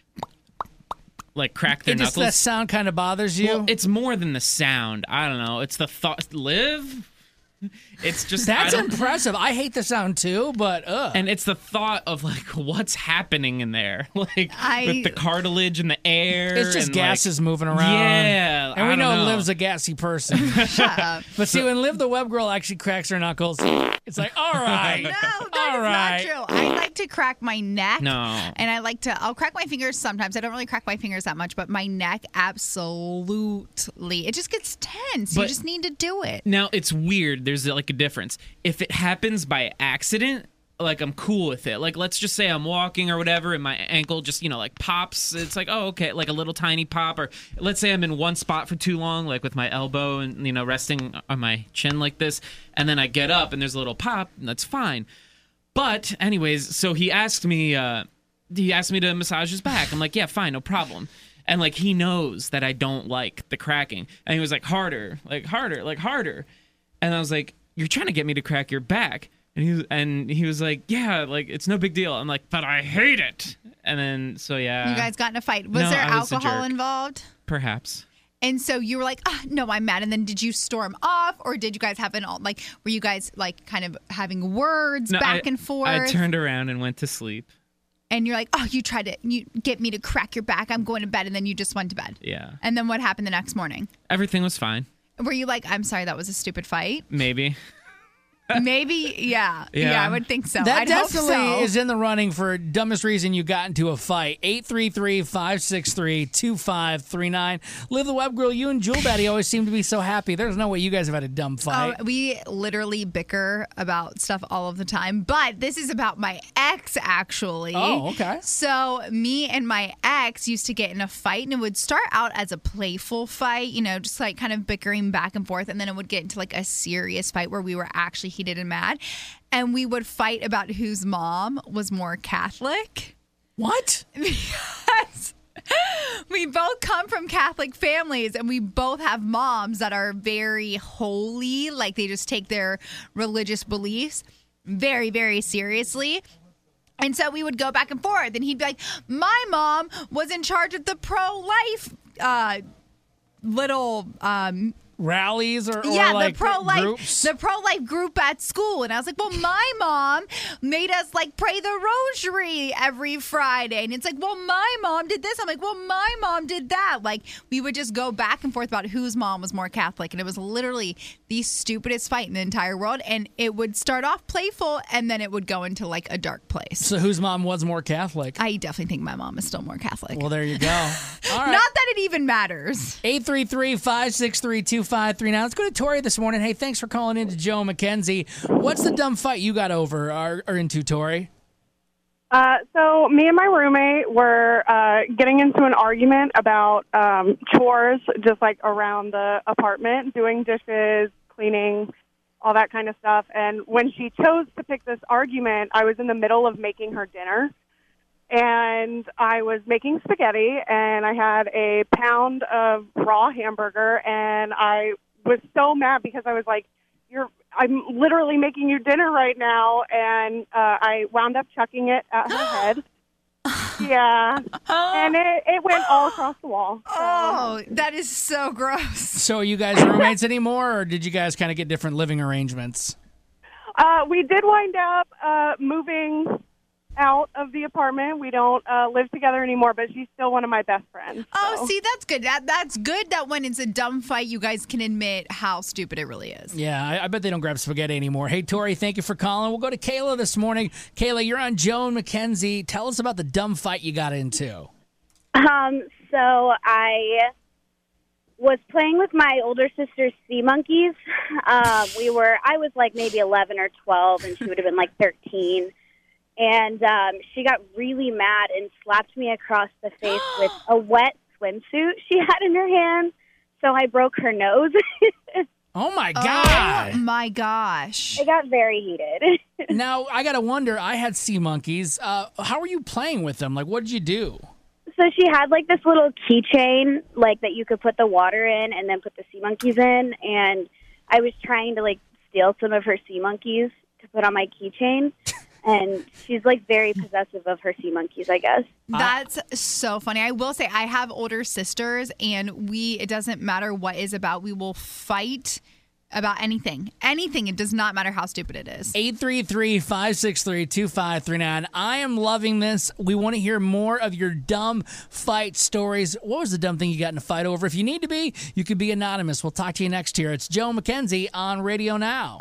S2: like crack their
S1: it just,
S2: knuckles?
S1: That sound kind of bothers you?
S2: Well, it's more than the sound. I don't know. It's the thought. Live? It's just
S1: That's
S2: I don't-
S1: impressive. I hate the sound too, but ugh.
S2: And it's the thought of like what's happening in there, like
S3: I-
S2: with the cartilage in the air.
S1: It's just
S2: and,
S1: gases
S2: like,
S1: moving around.
S2: Yeah,
S1: And we
S2: I
S1: know,
S2: don't know
S1: Liv's a gassy person.
S3: Shut up.
S1: But see, when Liv the Web Girl actually cracks her knuckles, it's like, all right.
S3: No, that
S1: all
S3: is
S1: right.
S3: not true. I like to crack my neck.
S2: No.
S3: And I like to, I'll crack my fingers sometimes. I don't really crack my fingers that much, but my neck, absolutely. It just gets tense. you
S2: But-
S3: just need to do it.
S2: Now it's weird. There's like a difference. If it happens by accident, like I'm cool with it. Like let's just say I'm walking or whatever and my ankle just, you know, like pops. It's like, oh, okay, like a little tiny pop. Or let's say I'm in one spot for too long, like with my elbow and, you know, resting on my chin like this. And then I get up and there's a little pop, and that's fine. But anyways, so he asked me, uh, he asked me to massage his back. I'm like, yeah, fine, no problem. And like he knows that I don't like the cracking. And he was like, harder, like harder, like harder. And I was like, you're trying to get me to crack your back. And he was, and he was like, yeah, like it's no big deal. I'm like, but I hate it. And then so yeah.
S3: You guys got in a fight. Was
S2: No,
S3: there
S2: I was a
S3: alcohol
S2: jerk.
S3: involved?
S2: Perhaps.
S3: And so you were like, ah, no, I'm mad. And then did you storm off, or did you guys have an all like? Were you guys like kind of having words
S2: No,
S3: back
S2: I-
S3: and forth?
S2: I turned around and went to sleep.
S3: And you're like, oh, you tried to you get me to crack your back. I'm going to bed, and then you just went to bed.
S2: Yeah.
S3: And then what happened the next morning?
S2: Everything was fine.
S3: Were you like, I'm sorry, that was a stupid fight?
S2: Maybe.
S3: Maybe, yeah. yeah.
S1: Yeah.
S3: I would think so.
S1: That
S3: I'd hope
S1: definitely
S3: so.
S1: is in the running for dumbest reason you got into a fight. eight three three, five six three, two five three nine. Live the Web Girl, you and Jewel Daddy always seem to be so happy. There's no way you guys have had a dumb fight.
S3: Oh, we literally bicker about stuff all of the time, but this is about my ex, actually.
S1: Oh, okay.
S3: So me and my ex used to get in a fight, and it would start out as a playful fight, you know, just like kind of bickering back and forth, and then it would get into like a serious fight where we were actually heated and mad, and we would fight about whose mom was more Catholic.
S1: What?
S3: Because we both come from Catholic families, and we both have moms that are very holy. Like they just take their religious beliefs very, very seriously. And so we would go back and forth, and he'd be like, my mom was in charge of the pro-life uh, little um,
S1: rallies or, or
S3: yeah,
S1: like
S3: the pro life,
S1: groups?
S3: the pro life group at school, and I was like, well, my mom made us like pray the rosary every Friday, and it's like, well, my mom did this. I'm like, well, my mom did that. Like, we would just go back and forth about whose mom was more Catholic, and it was literally the stupidest fight in the entire world. And it would start off playful, and then it would go into like a dark place.
S1: So whose mom was more Catholic?
S3: I definitely think my mom is still more Catholic.
S1: Well, there you go. All right.
S3: Not that it even matters.
S1: eight three three, five six three, two five three nine. Let's go to Tori this morning. Hey, thanks for calling in to Joe McKenzie. What's the dumb fight you got over or, or into, Tori?
S20: Uh, so me and my roommate were uh, getting into an argument about um, chores, just like around the apartment, doing dishes, cleaning, all that kind of stuff. And when she chose to pick this argument, I was in the middle of making her dinner. And I was making spaghetti, and I had a pound of raw hamburger, and I was so mad because I was like, "You're, I'm literally making you dinner right now," and uh, I wound up chucking it at her head. Yeah, and it, it went all across the wall. So.
S3: Oh, that is so gross.
S1: So are you guys roommates anymore, or did you guys kind of get different living arrangements?
S20: Uh, we did wind up uh, moving out of the apartment. We don't uh, live together anymore, but she's still one of my best friends.
S3: Oh,
S20: so.
S3: see, that's good. That That's good that when it's a dumb fight, you guys can admit how stupid it really is.
S1: Yeah, I, I bet they don't grab spaghetti anymore. Hey, Tori, thank you for calling. We'll go to Kayla this morning. Kayla, you're on Joe and McKenzie. Tell us about the dumb fight you got into.
S21: Um, so I was playing with my older sister's sea monkeys. Uh, we were, I was like maybe eleven or twelve, and she would have been like thirteen. And um, she got really mad and slapped me across the face with a wet swimsuit she had in her hand. So I broke her nose.
S1: Oh, my God.
S3: Oh, my gosh.
S21: It got very heated.
S1: Now, I got to wonder, I had sea monkeys. Uh, how were you playing with them? Like, what did you do?
S21: So she had like this little keychain like that you could put the water in and then put the sea monkeys in. And I was trying to like steal some of her sea monkeys to put on my keychain. And she's, like, very possessive of her sea monkeys, I guess.
S3: That's so funny. I will say I have older sisters, and we, it doesn't matter what is about, we will fight about anything. Anything. It does not matter how stupid it is.
S1: eight three three, five six three, two five three nine. I am loving this. We want to hear more of your dumb fight stories. What was the dumb thing you got in a fight over? If you need to be, you could be anonymous. We'll talk to you next year. It's Joe McKenzie on Radio Now.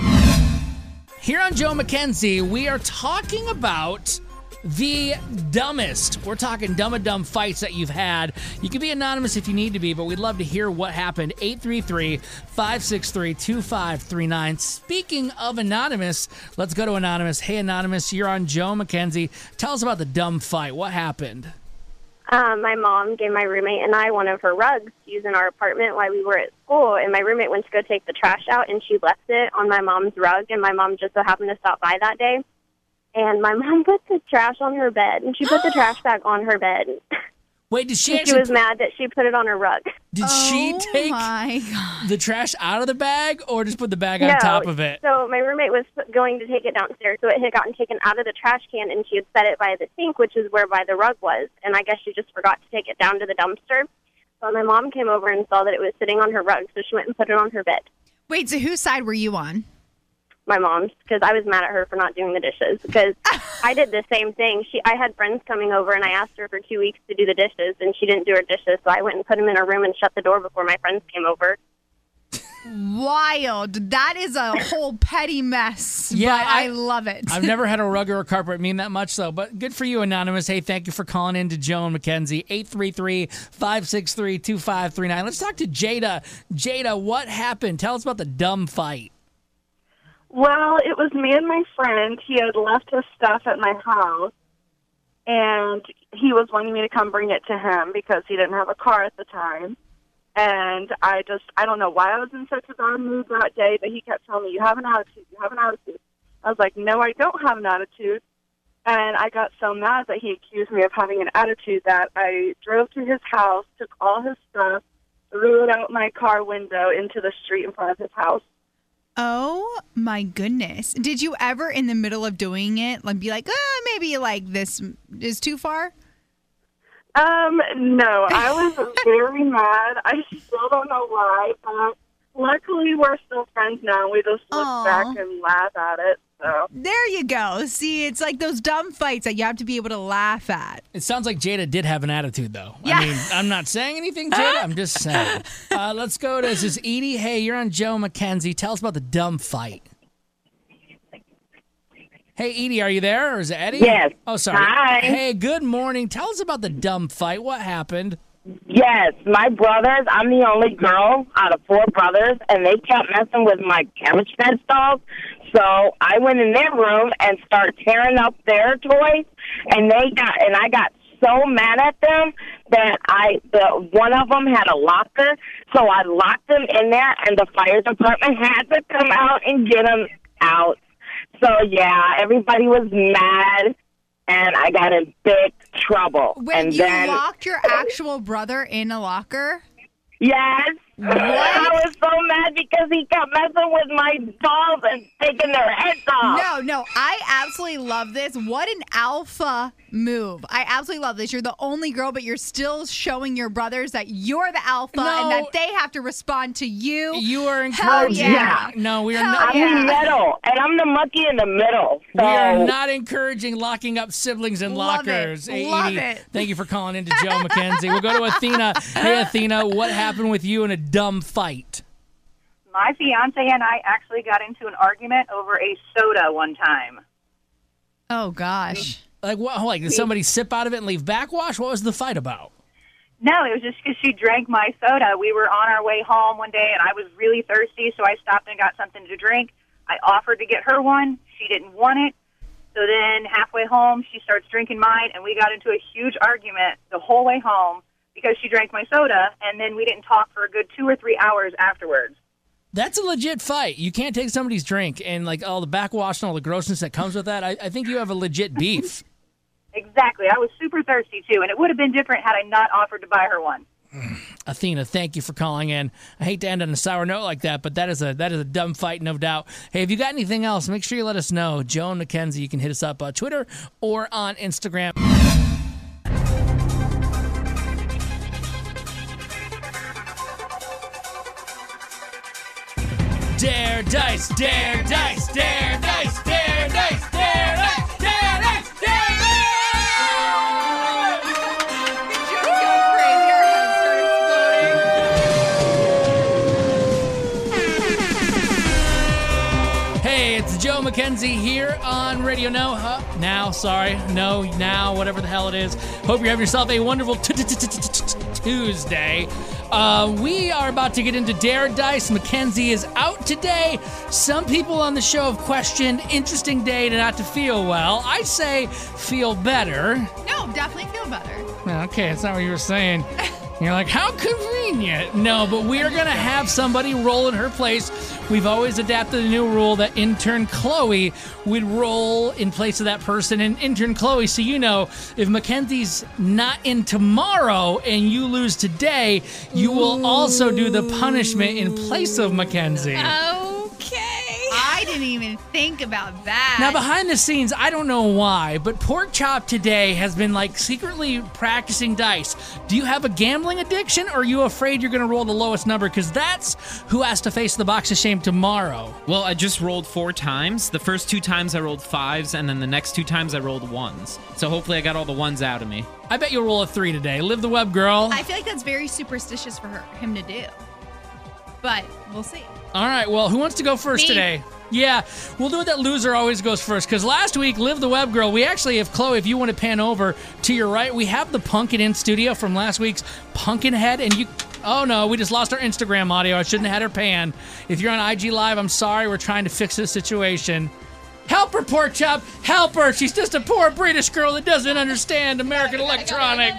S1: Here on Joe McKenzie, we are talking about the dumbest. We're talking dumb and dumb fights that you've had. You can be anonymous if you need to be, but we'd love to hear what happened. eight three three, five six three, two five three nine. Speaking of anonymous, let's go to anonymous. Hey, anonymous, you're on Joe McKenzie. Tell us about the dumb fight. What happened?
S21: Um, my mom gave my roommate and I one of her rugs to use in our apartment while we were at school, and my roommate went to go take the trash out, and she left it on my mom's rug, and my mom just so happened to stop by that day, and my mom put the trash on her bed, and she put the trash bag on her bed.
S1: Wait, did she
S21: and
S1: actually...
S21: She was mad that she put it on her rug.
S1: Did
S21: oh
S1: she take the trash out of the bag or just put the bag on
S21: no,
S1: top of it?
S21: So my roommate was going to take it downstairs, so it had gotten taken out of the trash can, and she had set it by the sink, which is where by the rug was, and I guess she just forgot to take it down to the dumpster. So my mom came over and saw that it was sitting on her rug, so she went and put it on her bed.
S3: Wait, so whose side were you on?
S21: My mom's, because I was mad at her for not doing the dishes, because I did the same thing. She, I had friends coming over, and I asked her for two weeks to do the dishes, and she didn't do her dishes, so I went and put them in her room and shut the door before my friends came over.
S3: Wild. That is a whole petty mess.
S1: Yeah,
S3: but I, I love it.
S1: I've never had a rug or a carpet mean that much, though. But good for you, Anonymous. Hey, thank you for calling in to Joe and McKenzie. eight three three, five six three, two five three nine. Let's talk to Jada. Jada, what happened? Tell us about the dumb fight.
S22: Well, it was me and my friend. He had left his stuff at my house, and he was wanting me to come bring it to him because he didn't have a car at the time. And I just, I don't know why I was in such a bad mood that day, but he kept telling me, you have an attitude, you have an attitude. I was like, no, I don't have an attitude. And I got so mad that he accused me of having an attitude that I drove to his house, took all his stuff, threw it out my car window into the street in front of his house.
S3: Oh, my goodness. Did you ever, in the middle of doing it, like be like, oh, maybe like this is too far?
S22: Um, no, I was very mad. I still don't know why, but luckily, we're still friends now. We just look
S3: Aw.
S22: back and laugh at it. So
S3: There you go. See, it's like those dumb fights that you have to be able to laugh at.
S1: It sounds like Jada did have an attitude, though.
S3: Yeah.
S1: I mean, I'm not saying anything, Jada. I'm just saying. Uh, let's go to this is Edie. Hey, you're on Joe McKenzie. Tell us about the dumb fight. Hey, Edie, are you there, or is it Eddie?
S6: Yes.
S1: Oh, sorry.
S6: Hi.
S1: Hey, good morning. Tell us about the dumb fight. What happened?
S6: Yes, my brothers, I'm the only girl out of four brothers, and they kept messing with my cabbage patch dolls. So I went in their room and started tearing up their toys, and they got, and I got so mad at them that I, the one of them had a locker, so I locked them in there, and the fire department had to come out and get them out. So yeah, everybody was mad, and I got in big trouble.
S3: When
S6: and
S3: you
S6: then,
S3: locked your actual brother in a locker?
S6: Yes. I was so mad because he kept messing with my dolls and taking their heads off.
S3: No, no, I absolutely love this. What an alpha move. I absolutely love this. You're the only girl, but you're still showing your brothers that you're the alpha
S1: No.
S3: and that they have to respond to you.
S1: You are
S3: Hell
S1: encouraging.
S3: yeah.
S1: No, we are
S3: Hell
S1: not.
S6: I'm in the middle, and I'm the monkey in the middle. So.
S1: We are not encouraging locking up siblings in
S6: Love it.
S1: lockers. Hey,
S6: Love
S1: Edie,
S6: it.
S1: thank you for calling into Joe McKenzie. We'll go to Athena. Hey, Athena, what happened with you in a dumb fight?
S7: My fiance and I actually got into an argument over a soda one time.
S3: Oh, gosh.
S1: Like, what? Like, did somebody sip out of it and leave backwash? What was the fight about?
S7: No, it was just because she drank my soda. We were on our way home one day, and I was really thirsty, so I stopped and got something to drink. I offered to get her one. She didn't want it. So then halfway home, she starts drinking mine, and we got into a huge argument the whole way home because she drank my soda, and then we didn't talk for a good two or three hours afterwards.
S1: That's a legit fight. You can't take somebody's drink and, like, all the backwash and all the grossness that comes with that. I, I think you have a legit beef.
S7: Exactly. I was super thirsty, too, and it would have been different had I not offered to buy her one.
S1: Athena, thank you for calling in. I hate to end on a sour note like that, but that is a that is a dumb fight, no doubt. Hey, if you got anything else, make sure you let us know. Joan McKenzie, you can hit us up on Twitter or on Instagram. Dare dice, dare dice, dare dice, dare dice, dare dice, dare dice, dare Hey, it's Joe McKenzie here on Radio No. Huh? Now, sorry. No, now, whatever the hell it is. Hope you're having yourself a wonderful Tuesday. Uh, we are about to get into Dare Dice. Mackenzie is out today. Some people on the show have questioned, interesting day to not to feel well. I say feel better.
S3: No, definitely feel better.
S1: Okay, that's not what you were saying. You're like, how convenient. No, but we are going to have somebody roll in her place. We've always adapted a new rule that intern Chloe would roll in place of that person. And intern Chloe, so you know, if Mackenzie's not in tomorrow and you lose today, you will also do the punishment in place of Mackenzie.
S3: Okay. I didn't even think about that.
S1: Now, behind the scenes, I don't know why, but Pork Chop today has been, like, secretly practicing dice. Do you have a gambling addiction, or are you afraid you're going to roll the lowest number? Because that's who has to face the box of shame tomorrow.
S2: Well, I just rolled four times. The first two times I rolled fives, and then the next two times I rolled ones. So hopefully I got all the ones out of me.
S1: I bet you'll roll a three today. Live the web, girl.
S3: I feel like that's very superstitious for her, him to do. But we'll see.
S1: All right, well, who wants to go first
S3: Me.
S1: today? Yeah, we'll do it that loser always goes first, because last week, Live the Web Girl, we actually have, Chloe, if you want to pan over to your right, we have the Punkin in studio from last week's Punkin Head, and you... Oh, no, we just lost our Instagram audio. I shouldn't have had her pan. If you're on I G Live, I'm sorry. We're trying to fix this situation. Help her, Pork Chop. Help her. She's just a poor British girl that doesn't understand American electronics.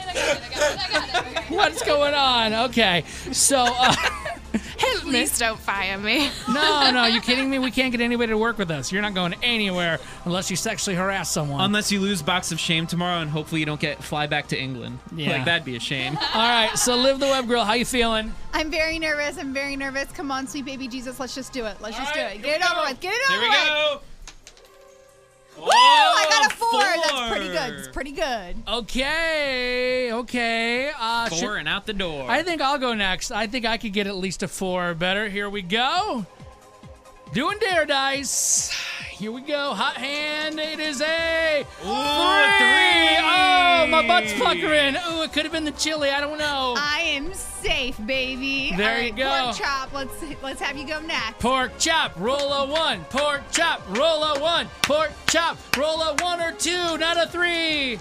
S1: What's going on? Okay, so... Uh, help me.
S12: Please don't fire me.
S1: No, no, you kidding me? We can't get anybody to work with us. You're not going anywhere unless you sexually harass someone.
S2: Unless you lose Box of Shame tomorrow, and hopefully you don't get fly back to England.
S1: Yeah.
S2: Like, that'd be a shame.
S1: All right, so Live the Web Girl, how you feeling?
S3: I'm very nervous. I'm very nervous. Come on, sweet baby Jesus. Let's just do it. Let's
S1: All
S3: just
S1: right,
S3: do it. Get it over with. Get it
S2: Here
S3: over
S2: we
S3: with.
S2: go.
S3: Woo! I got a four.
S2: four.
S3: That's pretty good. It's pretty good.
S1: Okay, okay. Uh,
S2: Four
S1: should-
S2: and out the door.
S1: I think I'll go next. I think I could get at least a four or better. Here we go. Doing dare dice. Here we go. Hot hand. It is a
S2: Ooh,
S1: three.
S2: three.
S1: Oh, my butt's puckering. Ooh, it could have been the chili. I don't know.
S3: I am safe, baby.
S1: There
S3: All
S1: you
S3: right,
S1: go.
S3: Pork chop. Let's let's have you go next.
S1: Pork chop, roll a one. Pork chop, roll a one. Pork chop, roll a one or two, not a three.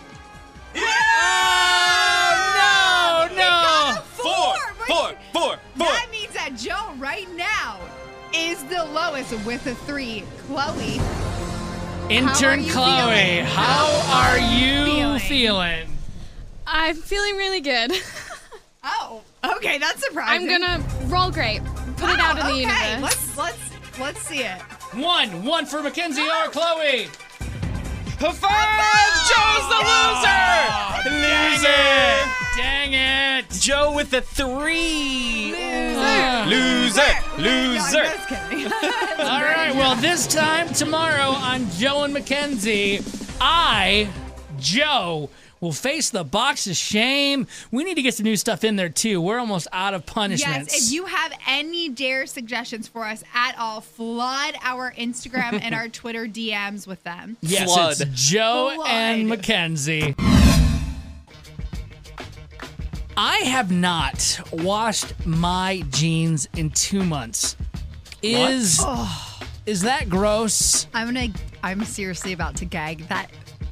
S1: Oh, no, no.
S3: Four,
S2: four, four, four.
S3: That means that Joe right now is the lowest with a three. Chloe.
S1: Intern
S3: you
S1: Chloe,
S3: feeling?
S1: how are you
S3: feeling?
S1: feeling?
S12: I'm feeling really good.
S3: Oh, okay, that's surprising.
S12: I'm gonna roll great. Put it
S3: Oh,
S12: out in the
S3: okay.
S12: universe.
S3: Let's let's let's see it.
S1: One, one for Mackenzie or Chloe.
S2: High five! Joe's the loser! Loser!
S1: Dang it!
S2: Joe with a three.
S1: Loser.
S2: Loser.
S3: No,
S2: Loser.
S3: I'm just kidding.
S1: All right, well, this time tomorrow on Joe and Mackenzie, I, Joe, will face the box of shame. We need to get some new stuff in there, too. We're almost out of punishments.
S3: Yes, if you have any dare suggestions for us at all, flood our Instagram and our Twitter D Ms with them.
S1: Yes,
S2: Flood.
S1: it's Joe
S3: Flood.
S1: and Mackenzie. I have not washed my jeans in two months. Is
S3: Oh.
S1: is that gross?
S3: I'm gonna. I'm seriously about to gag. That.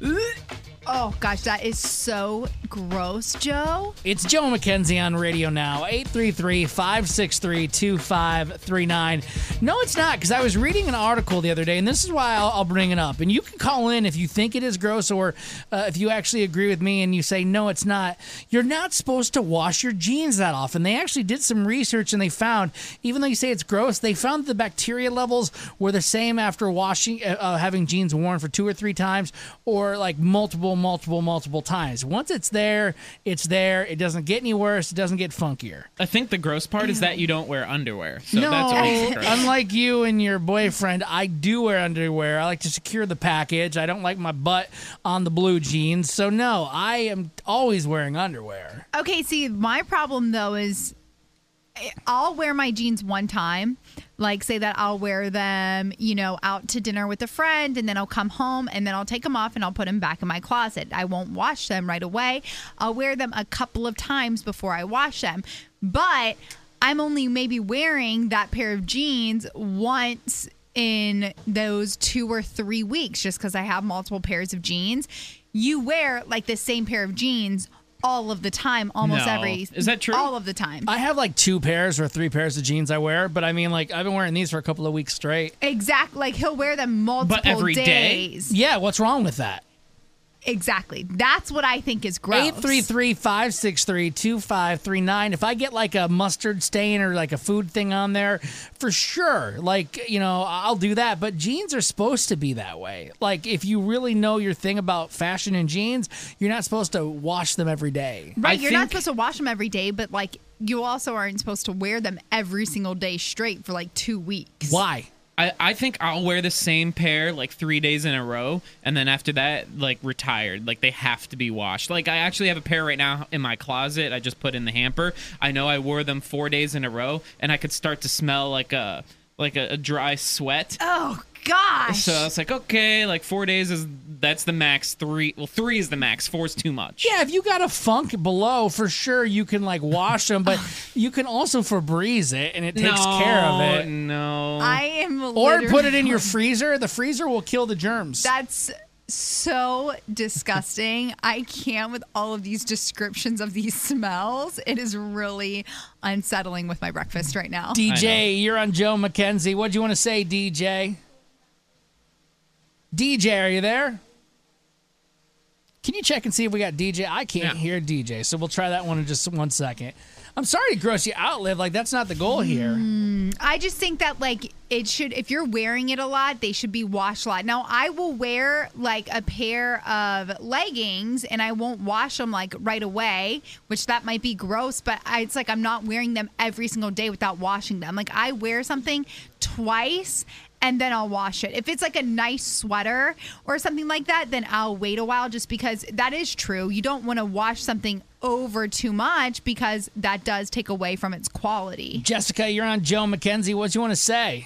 S3: Oh gosh, that is so gross, Joe.
S1: It's Joe Mackenzie on radio now. eight three three, five six three, two five three nine. No, it's not, because I was reading an article the other day, and this is why I'll, I'll bring it up. And you can call in if you think it is gross, or uh, if you actually agree with me and you say, no, it's not. You're not supposed to wash your jeans that often. They actually did some research, and they found, even though you say it's gross, they found the bacteria levels were the same after washing, uh, having jeans worn for two or three times, or like multiple, multiple, multiple times. Once it's there, it's there. It doesn't get any worse. It doesn't get funkier.
S2: I think the gross part is that you don't wear underwear. So
S1: no,
S2: that's what makes it gross.
S1: unlike you and your boyfriend, I do wear underwear. I like to secure the package. I don't like my butt on the blue jeans. So no, I am always wearing underwear.
S3: Okay, see, my problem though is I'll wear my jeans one time. Like, say that I'll wear them, you know, out to dinner with a friend, and then I'll come home and then I'll take them off and I'll put them back in my closet. I won't wash them right away. I'll wear them a couple of times before I wash them. But I'm only maybe wearing that pair of jeans once in those two or three weeks just because I have multiple pairs of jeans. You wear like the same pair of jeans all of the time, almost
S1: No.
S3: every.
S1: Is that true?
S3: All of the time.
S1: I have like two pairs or three pairs of jeans I wear, but I mean, like, I've been wearing these for a couple of weeks straight.
S3: Exactly. Like, he'll wear them multiple
S1: But every day?
S3: days.
S1: Yeah, what's wrong with that?
S3: Exactly. That's what I think is gross.
S1: eight three three, five six three, two five three nine. If I get like a mustard stain or like a food thing on there, for sure, like, you know, I'll do that. But jeans are supposed to be that way. Like, if you really know your thing about fashion and jeans, you're not supposed to wash them every day.
S3: Right. You're not supposed to wash them every day, but like, you also aren't supposed to wear them every single day straight for like two weeks.
S1: Why?
S2: I, I think I'll wear the same pair like three days in a row, and then after that, like, retired. Like, they have to be washed. Like, I actually have a pair right now in my closet I just put in the hamper. I know I wore them four days in a row, and I could start to smell like a like a, a dry sweat.
S3: Oh, gosh.
S2: So I was like, okay, like four days is that's the max. Three, well, three is the max. Four is too much.
S1: Yeah, if you got a funk below, for sure you can like wash them, but you can also Febreze it, and it takes
S2: No,
S1: care of it.
S2: No,
S3: I am
S1: Or put it in your
S3: literally-
S1: freezer. The freezer will kill the germs.
S3: That's so disgusting. I can't with all of these descriptions of these smells. It is really unsettling with my breakfast right now.
S1: D J, you're on Joe Mackenzie. What do you want to say, D J? D J, are you there? Can you check and see if we got D J? I can't hear D J, so we'll try that one in just one second. I'm sorry to gross you out, Liv. Like, that's not the goal here.
S3: Mm, I just think that, like, it should, if you're wearing it a lot, they should be washed a lot. Now, I will wear, like, a pair of leggings, and I won't wash them, like, right away, which that might be gross, but I, it's like I'm not wearing them every single day without washing them. Like, I wear something twice, and then I'll wash it. If it's like a nice sweater or something like that, then I'll wait a while just because that is true. You don't want to wash something over too much because that does take away from its quality.
S1: Jessica, you're on Joe McKenzie. What do you want to say?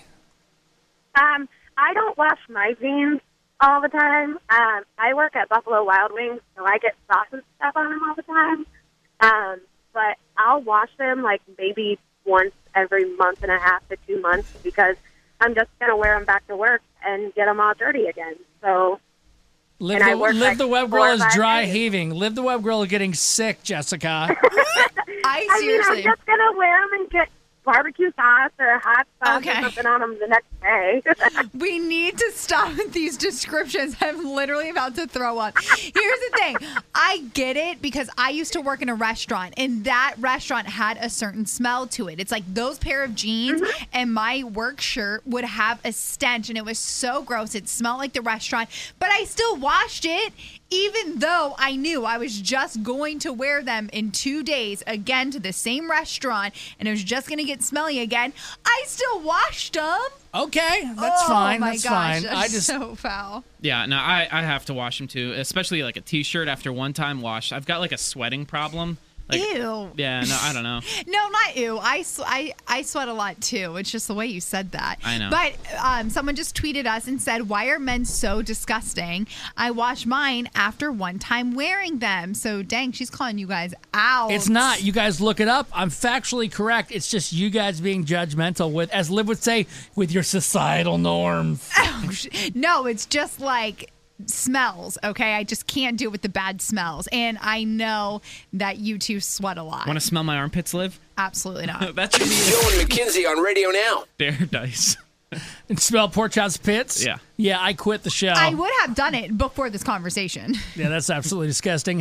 S8: Um, I don't wash my jeans all the time. Um, I work at Buffalo Wild Wings, so I get sauce and stuff on them all the time. Um, but I'll wash them like maybe once every month and a half to two months because I'm just going to wear them back to work and get them all dirty again. So,
S1: Live
S8: and I
S1: the,
S8: work
S1: live
S8: like
S1: the web
S8: four
S1: girl
S8: or
S1: is
S8: five
S1: dry
S8: days.
S1: heaving. Live the web girl is getting sick, Jessica.
S3: I
S8: I mean,
S3: seriously.
S8: I'm just going to wear them and get barbecue sauce or hot sauce
S3: Okay.
S8: or something on them the next day.
S3: We need to stop with these descriptions. I'm literally about to throw up. Here's the thing. I get it because I used to work in a restaurant and that restaurant had a certain smell to it. It's like those pair of jeans and my work shirt would have a stench and it was so gross. It smelled like the restaurant, but I still washed it even though I knew I was just going to wear them in two days again to the same restaurant and it was just going to get smelly again. I still washed them.
S1: Okay, that's
S3: oh,
S1: fine.
S3: My
S1: That's
S3: gosh,
S1: fine.
S3: That's
S1: I just
S3: so foul.
S2: Yeah, no, I, I have to wash them too, especially like a t-shirt after one time wash. I've got like a sweating problem. Like,
S3: Ew.
S2: Yeah, no, I don't know.
S3: No, not ew. I, sw- I, I sweat a lot too. It's just the way you said that.
S2: I know.
S3: But um, someone just tweeted us and said, why are men so disgusting? I wash mine after one time wearing them. So dang, she's calling you guys out.
S1: It's not. You guys look it up. I'm factually correct. It's just you guys being judgmental with, as Liv would say, with your societal norms.
S3: No, it's just like smells, okay? I just can't do it with the bad smells. And I know that you two sweat a lot.
S2: Want to smell my armpits, Liv?
S3: Absolutely not.
S2: That should be
S5: Joe and McKenzie on radio now.
S2: Dare dice.
S1: And smell pork chops pits?
S2: Yeah.
S1: Yeah, I quit the show.
S3: I would have done it before this conversation.
S1: Yeah, that's absolutely disgusting.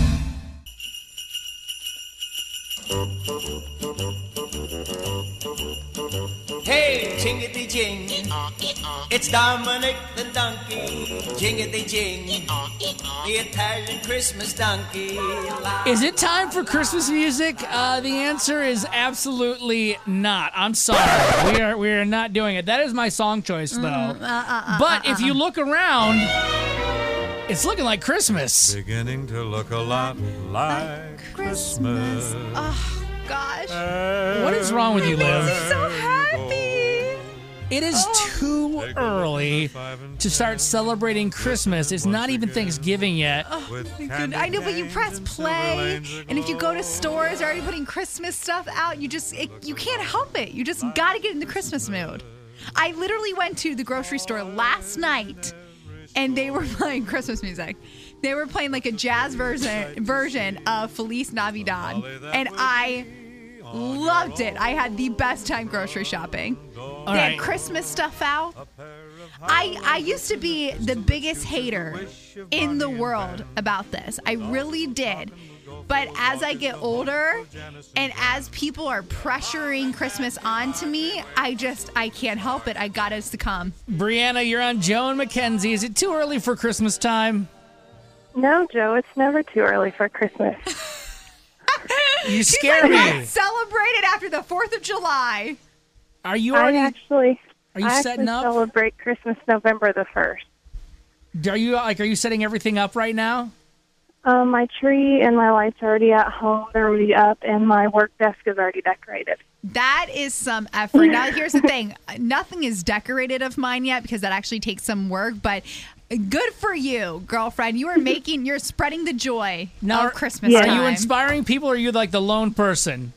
S13: Hey, jingity jing. It's Dominic the donkey. Jingity jing. The Italian Christmas donkey.
S1: Is it time for Christmas music? Uh, the answer is absolutely not. I'm sorry. We are we are not doing it. That is my song choice, though.
S3: Mm, uh, uh, uh,
S1: but
S3: uh,
S1: if
S3: uh,
S1: you
S3: uh.
S1: look around, it's looking like Christmas.
S10: Beginning to look a lot like Christmas.
S3: Oh, gosh.
S1: What is wrong with you, Liv?
S3: I'm so happy.
S1: It is too early to start celebrating Christmas. It's not even Thanksgiving yet.
S3: Oh, my goodness. I know, but you press play, and if you go to stores, they're already putting Christmas stuff out. You just, it, you can't help it. You just got to get in the Christmas mood. I literally went to the grocery store last night, and they were playing Christmas music. They were playing like a jazz version version of Feliz Navidad, and I loved it. I had the best time grocery shopping.
S1: All
S3: they
S1: right.
S3: had Christmas stuff out. I I used to be the biggest hater in the world about this. I really did. But as I get older and as people are pressuring Christmas onto me, I just, I can't help it. I got to succumb.
S1: Brianna, you're on Joe and McKenzie. Is it too early for Christmas time?
S22: No, Joe, it's never too early for Christmas.
S1: You
S3: She's
S1: scare
S3: like,
S1: me.
S3: "Let's celebrate it after the fourth of July.
S1: Are you
S22: I
S1: already?
S22: actually,
S1: Are you
S22: I
S1: setting
S22: actually
S1: up?
S22: celebrate Christmas November the first.
S1: Are you like? Are you setting everything up right now?
S22: Um, my tree and my lights are already at home. They're already up, and my work desk is already decorated.
S3: That is some effort. Now, here's the thing. Nothing is decorated of mine yet because that actually takes some work, but good for you, girlfriend. You are making, you're spreading the joy
S1: Now,
S3: of Christmas
S1: Are
S3: time.
S1: you inspiring people, or are you like the lone person?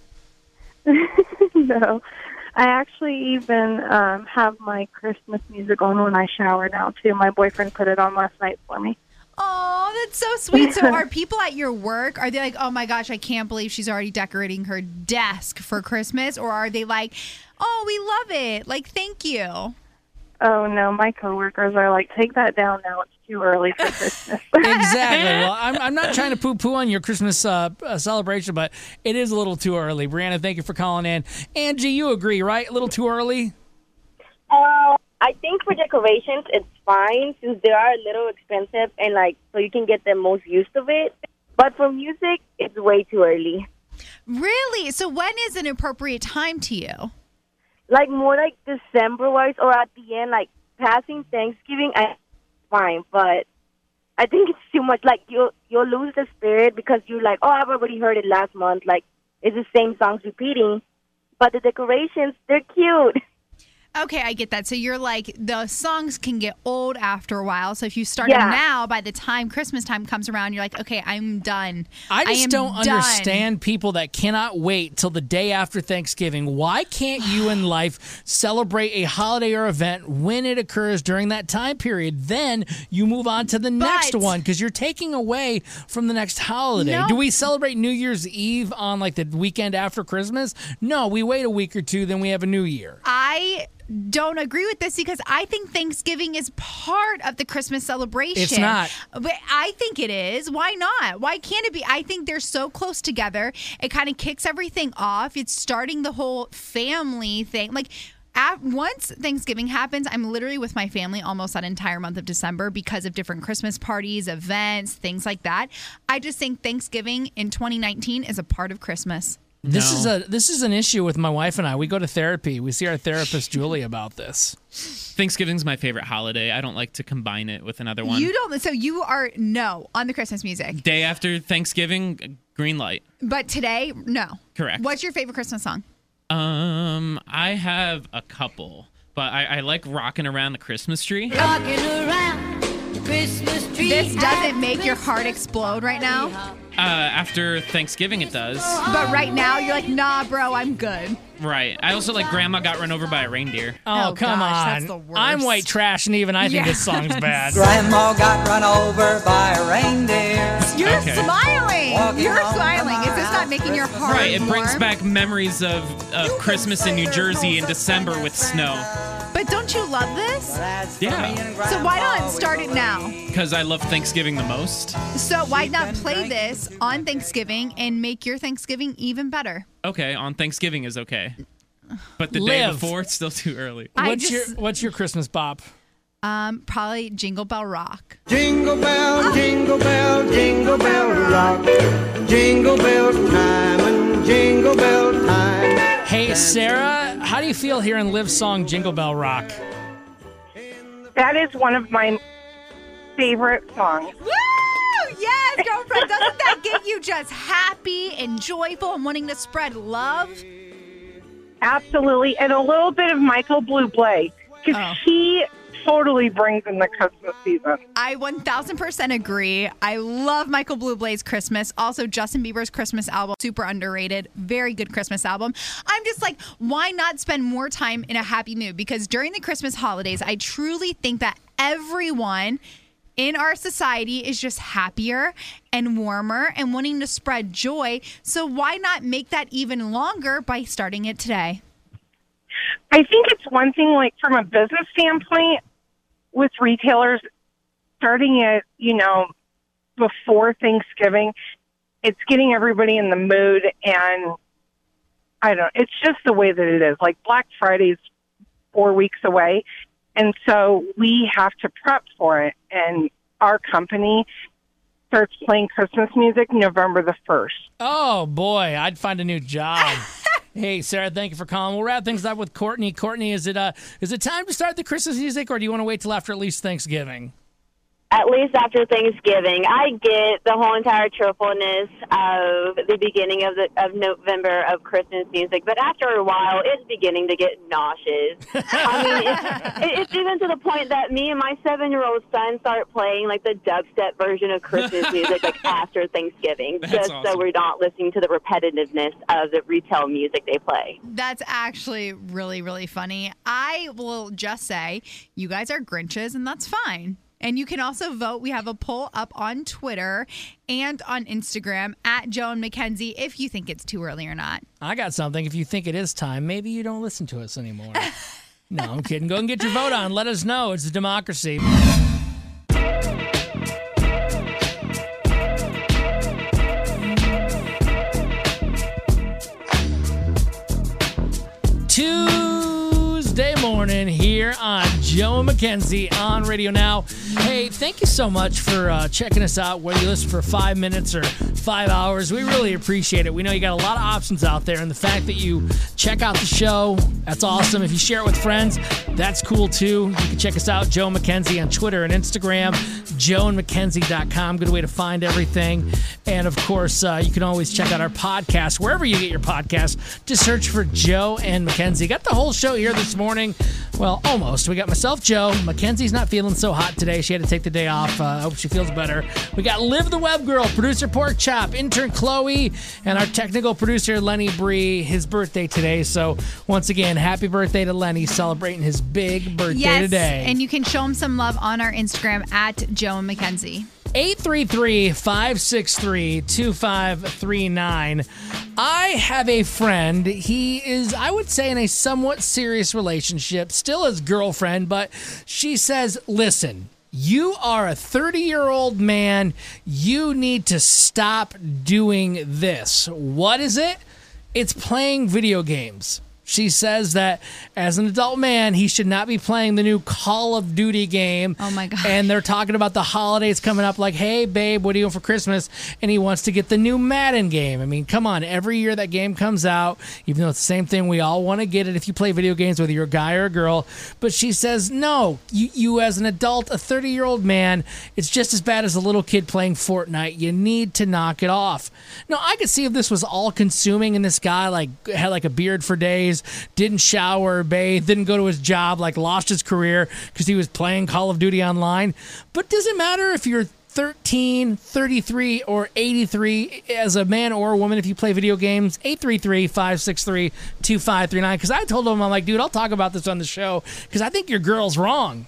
S22: No, I actually even um, have my Christmas music on when I shower now, too. My boyfriend put it on last night for me.
S3: Oh, that's so sweet. So are people at your work, are they like, oh my gosh, I can't believe she's already decorating her desk for Christmas? Or are they like, oh, we love it. Like, thank you.
S22: Oh, no, my coworkers are like, take that down now. It's too early for Christmas.
S1: Exactly. Well, I'm, I'm not trying to poo-poo on your Christmas uh, uh, celebration, but it is a little too early. Brianna, thank you for calling in. Angie, you agree, right? A little too early?
S6: Uh, I think for decorations, it's fine since they are a little expensive and like so you can get the most use of it. But for music, it's way too early.
S3: Really? So when is an appropriate time to you?
S21: like more like December wise or at the end, like passing Thanksgiving, I fine, but I think it's too much. Like you'll you'll lose the spirit because you're like, oh, I've already heard it last month. Like it's the same songs repeating, but the decorations, they're cute.
S3: Okay, I get that. So you're like, the songs can get old after a while. So if you start
S21: Yeah.
S3: now, by the time Christmas time comes around, you're like, okay, I'm done.
S1: I just
S3: am
S1: don't
S3: done.
S1: understand people that cannot wait till the day after Thanksgiving. Why can't you in life celebrate a holiday or event when it occurs during that time period? Then you move on to the next one because you're taking away from the next holiday.
S3: No.
S1: Do we celebrate New Year's Eve on like the weekend after Christmas? No, we wait a week or two, then we have a new year.
S3: I don't agree with this because I think Thanksgiving is part of the Christmas celebration.
S1: It's not.
S3: But I think it is. Why not? Why can't it be? I think they're so close together. It kind of kicks everything off. It's starting the whole family thing. Like, at, once Thanksgiving happens, I'm literally with my family almost that entire month of December because of different Christmas parties, events, things like that. I just think Thanksgiving in twenty nineteen is a part of Christmas.
S1: This
S2: No.
S1: is a this is an issue with my wife and I. We go to therapy. We see our therapist Julie about this.
S2: Thanksgiving's my favorite holiday. I don't like to combine it with another one.
S3: You don't. So you are no on the Christmas music.
S2: Day after Thanksgiving, green light.
S3: But today, no.
S2: Correct.
S3: What's your favorite Christmas song?
S2: Um, I have a couple, but I, I like rocking around the Christmas tree.
S13: Rocking around the Christmas tree.
S3: This doesn't make your heart explode right now.
S2: Uh, after Thanksgiving, it does.
S3: But right now, you're like, nah, bro, I'm good.
S2: Right. I also like Grandma Got Run Over by a Reindeer.
S1: Oh,
S3: Oh,
S1: come
S3: gosh,
S1: on.
S3: that's the worst.
S1: I'm white trash, and even I think
S3: Yeah.
S1: this song's bad.
S11: Grandma got run over by a reindeer.
S3: You're
S2: Okay.
S3: smiling.
S11: Walking
S3: You're
S11: on
S3: smiling.
S11: my
S3: Is this not making your heart
S2: Right. It brings
S3: warm?
S2: back memories of, of Christmas in New Jersey in December with snow.
S3: But don't you love this?
S2: Yeah.
S3: So why not start it now?
S2: Because I love Thanksgiving the most.
S3: So why not play this on Thanksgiving and make your Thanksgiving even better?
S2: Okay, on Thanksgiving is okay. But the day
S1: Live.
S2: before, it's still too early.
S3: I
S1: What's
S3: just-
S1: your What's your Christmas bop?
S3: Um, probably Jingle Bell Rock.
S10: Jingle bell, jingle bell, jingle bell rock. Jingle bell time and jingle bell time.
S1: Hey, Sarah, how do you feel hearing Liv's song Jingle Bell Rock?
S6: That is one of my favorite songs.
S3: Woo! Yes, girlfriend. Doesn't that get you just happy and joyful and wanting to spread love?
S6: Absolutely. And a little bit of Michael Bublé, because
S3: Oh.
S6: he totally brings in the Christmas season.
S3: I one thousand percent agree. I love Michael Bublé's Christmas. Also, Justin Bieber's Christmas album, super underrated. Very good Christmas album. I'm just like, why not spend more time in a happy mood? Because during the Christmas holidays, I truly think that everyone in our society is just happier and warmer and wanting to spread joy. So why not make that even longer by starting it today?
S6: I think it's one thing, like from a business standpoint, with retailers starting it, you know, before Thanksgiving, it's getting everybody in the mood, and I don't know, it's just the way that it is. Like Black Friday's four weeks away, and so we have to prep for it. And our company starts playing Christmas music November the first.
S1: Oh, boy, I'd find a new job. Hey, Sarah, thank you for calling. We'll wrap things up with Courtney. Courtney, is it uh, is it time to start the Christmas music, or do you want to wait till after at least Thanksgiving?
S14: At least after Thanksgiving, I get the whole entire cheerfulness of the beginning of the of November of Christmas music, but after a while, it's beginning to get nauseous. I mean, it's, it's even to the point that me and my seven-year-old son start playing like the dubstep version of Christmas music like after Thanksgiving,
S2: That's
S14: just
S2: awesome.
S14: so we're not listening to the repetitiveness of the retail music they play.
S3: That's actually really, really funny. I will just say you guys are Grinches, and that's fine. And you can also vote. We have a poll up on Twitter and on Instagram at Joan McKenzie if you think it's too early or not.
S1: I got something. If you think it is time, maybe you don't listen to us anymore. No, I'm kidding. Go and get your vote on. Let us know. It's a democracy. Tuesday morning. morning here on Joe and Mackenzie on Radio Now. Hey, thank you so much for uh, checking us out, whether you listen for five minutes or five hours. We really appreciate it. We know you got a lot of options out there, and the fact that you check out the show, that's awesome. If you share it with friends, that's cool too. You can check us out, Joe and Mackenzie, on Twitter and Instagram, joe and mackenzie dot com. Good way to find everything. And of course, uh, you can always check out our podcast wherever you get your podcast. Just search for Joe and Mackenzie. Got the whole show here this morning. Well, almost. We got myself, Joe. Mackenzie's not feeling so hot today. She had to take the day off. I uh, hope she feels better. We got Liv the Web Girl, producer Pork Chop, intern Chloe, and our technical producer Lenny Bree. His birthday today. So once again, happy birthday to Lenny, celebrating his big birthday
S3: yes,
S1: today.
S3: And you can show him some love on our Instagram at Joe and Mackenzie.
S1: eight three three, five six three, two five three nine. I have a friend. He is, I would say, in a somewhat serious relationship, still his girlfriend, but she says, listen, you are a thirty-year-old man. You need to stop doing this. What is it? It's playing video games. She says that as an adult man, he should not be playing the new Call of Duty game.
S3: Oh, my God.
S1: And they're talking about the holidays coming up like, hey, babe, what are you doing for Christmas? And he wants to get the new Madden game. I mean, come on. Every year that game comes out, even though it's the same thing, we all want to get it if you play video games, whether you're a guy or a girl. But she says, no, you, you as an adult, a thirty-year-old man, it's just as bad as a little kid playing Fortnite. You need to knock it off. Now, I could see if this was all-consuming and this guy like had like a beard for days, didn't shower, bathe, didn't go to his job, like lost his career because he was playing Call of Duty online. But does it matter if you're thirteen, thirty-three, or eighty-three as a man or a woman if you play video games? eight three three, five six three, two five three nine. Because I told him, I'm like, dude, I'll talk about this on the show because I think your girl's wrong.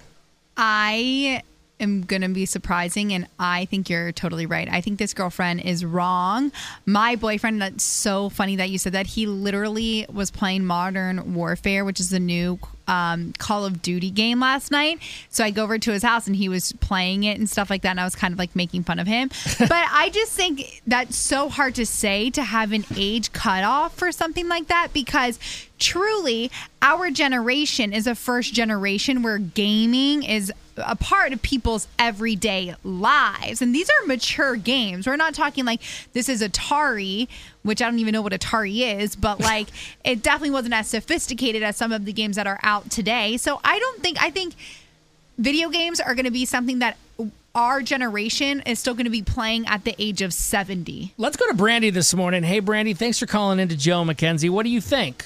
S3: I am going to be surprising, and I think you're totally right. I think this girlfriend is wrong. My boyfriend, that's so funny that you said that. He literally was playing Modern Warfare, which is the new um, Call of Duty game last night. So I go over to his house, and he was playing it and stuff like that, and I was kind of like making fun of him. But I just think that's so hard to say, to have an age cutoff for something like that, because truly, our generation is a first generation where gaming is a part of people's everyday lives. And these are mature games. We're not talking like this is Atari, which I don't even know what Atari is, but like it definitely wasn't as sophisticated as some of the games that are out today. So I don't think, I think video games are going to be something that our generation is still going to be playing at the age of seventy.
S1: Let's go to Brandy this morning. Hey, Brandy, thanks for calling into Joe and Mackenzie. What do you think?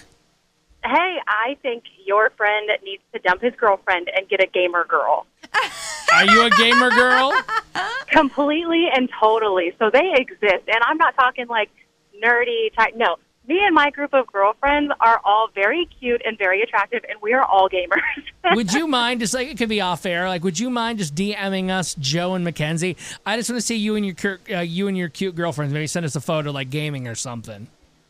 S15: Hey, I think your friend needs to dump his girlfriend and get a gamer girl.
S1: Are you a gamer girl?
S15: Completely and totally. So they exist. And I'm not talking like nerdy type. No. Me and my group of girlfriends are all very cute and very attractive, and we are all gamers.
S1: Would you mind, just like it could be off air, like would you mind just DMing us, Joe and Mackenzie? I just want to see you and your cur- uh, you and your cute girlfriends. Maybe send us a photo like gaming or something.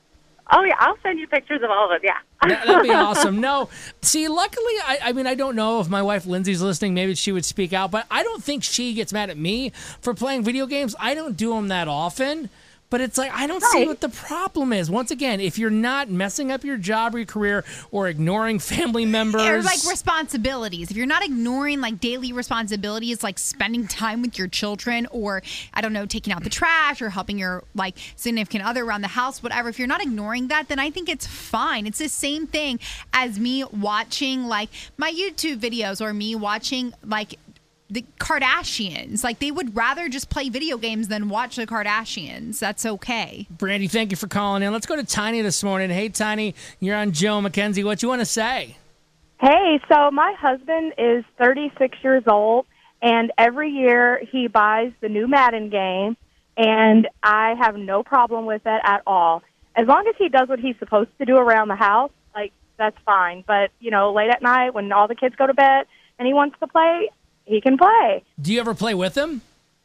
S15: Oh, yeah, I'll send you pictures of all of it, yeah.
S1: That, that'd be awesome. No, see, luckily, I, I mean, I don't know if my wife Lindsay's listening. Maybe she would speak out, but I don't think she gets mad at me for playing video games. I don't do them that often. But it's like, I don't see what the problem is. Once again, if you're not messing up your job or your career or ignoring family members.
S3: Or like responsibilities. If you're not ignoring like daily responsibilities, like spending time with your children or, I don't know, taking out the trash or helping your like significant other around the house, whatever. If you're not ignoring that, then I think it's fine. It's the same thing as me watching like my YouTube videos or me watching like the Kardashians. Like, they would rather just play video games than watch the Kardashians. That's okay.
S1: Brandy, thank you for calling in. Let's go to Tiny this morning. Hey, Tiny, you're on Joe and Mackenzie. What you want to say?
S16: Hey, so my husband is thirty-six years old, and every year he buys the new Madden game, and I have no problem with it at all. As long as he does what he's supposed to do around the house, like, that's fine. But, you know, late at night when all the kids go to bed and he wants to play, he can play.
S1: Do you ever play with him?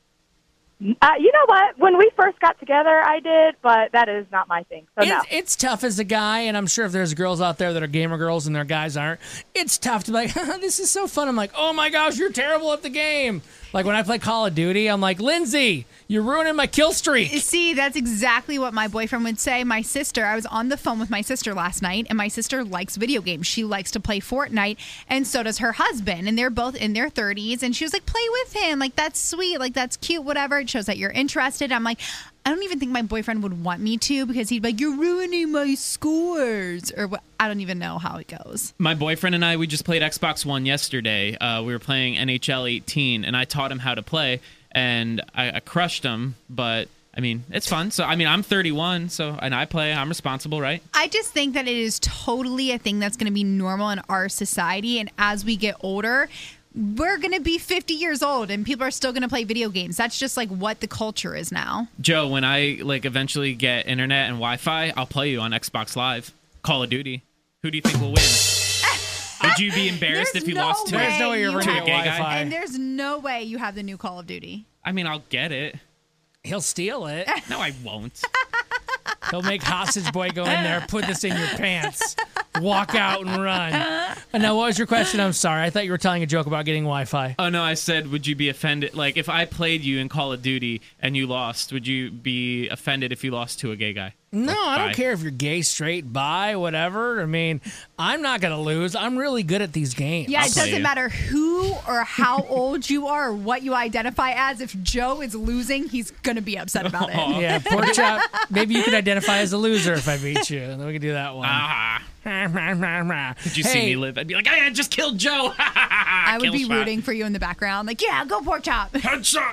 S16: Uh, you know what? When we first got together, I did, but that is not my thing. So
S1: it's,
S16: no.
S1: It's tough as a guy, and I'm sure if there's girls out there that are gamer girls and their guys aren't, it's tough to be like, this is so fun. I'm like, oh my gosh, you're terrible at the game. Like when I play Call of Duty, I'm like, Lindsay, you're ruining my kill streak.
S3: See, that's exactly what my boyfriend would say. My sister, I was on the phone with my sister last night, and my sister likes video games. She likes to play Fortnite, and so does her husband. And they're both in their thirties. And she was like, play with him. Like, that's sweet. Like, that's cute, whatever. It shows that you're interested. I'm like, I don't even think my boyfriend would want me to because he'd be like, you're ruining my scores. Or what? I don't even know how it goes.
S2: My boyfriend and I, we just played Xbox One yesterday. Uh, we were playing N H L eighteen, and I taught him how to play, and I, I crushed him. But, I mean, it's fun. So, I mean, I'm thirty-one, so and I play. I'm responsible, right?
S3: I just think that it is totally a thing that's going to be normal in our society. And as we get older, we're going to be fifty years old and people are still going to play video games. That's just like what the culture is now.
S2: Joe, when I like eventually get internet and Wi-Fi, I'll play you on Xbox Live. Call of Duty. Who do you think will win? Would you be embarrassed
S3: There's
S2: if you
S3: no
S2: lost to,
S3: way
S1: no way you're
S3: you
S1: running
S3: have-
S1: a gay guy.
S3: And there's no way you have the new Call of Duty.
S2: I mean, I'll get it.
S1: He'll steal it.
S2: No, I won't.
S1: He'll make hostage boy go in there, put this in your pants, walk out and run. And now, what was your question? I'm sorry. I thought you were telling a joke about getting Wi-Fi.
S2: Oh, no, I said, would you be offended? Like, if I played you in Call of Duty and you lost, would you be offended if you lost to a gay guy?
S1: No,
S2: Like,
S1: I don't
S2: bi?
S1: care if you're gay, straight, bi, whatever. I mean, I'm not going to lose. I'm really good at these games.
S3: Yeah, it doesn't matter who or how old you are or what you identify as. If Joe is losing, he's going to be upset about it.
S1: Yeah, pork chop. Maybe you could identify as a loser if I beat you. And then we could do that one.
S2: Ah. Could you see
S1: Hey.
S2: me live? I'd be like, I just killed Joe.
S3: I would
S2: Kill
S3: be
S2: shot.
S3: rooting for you in the background. Like, yeah, go pork chop.
S2: Headshot.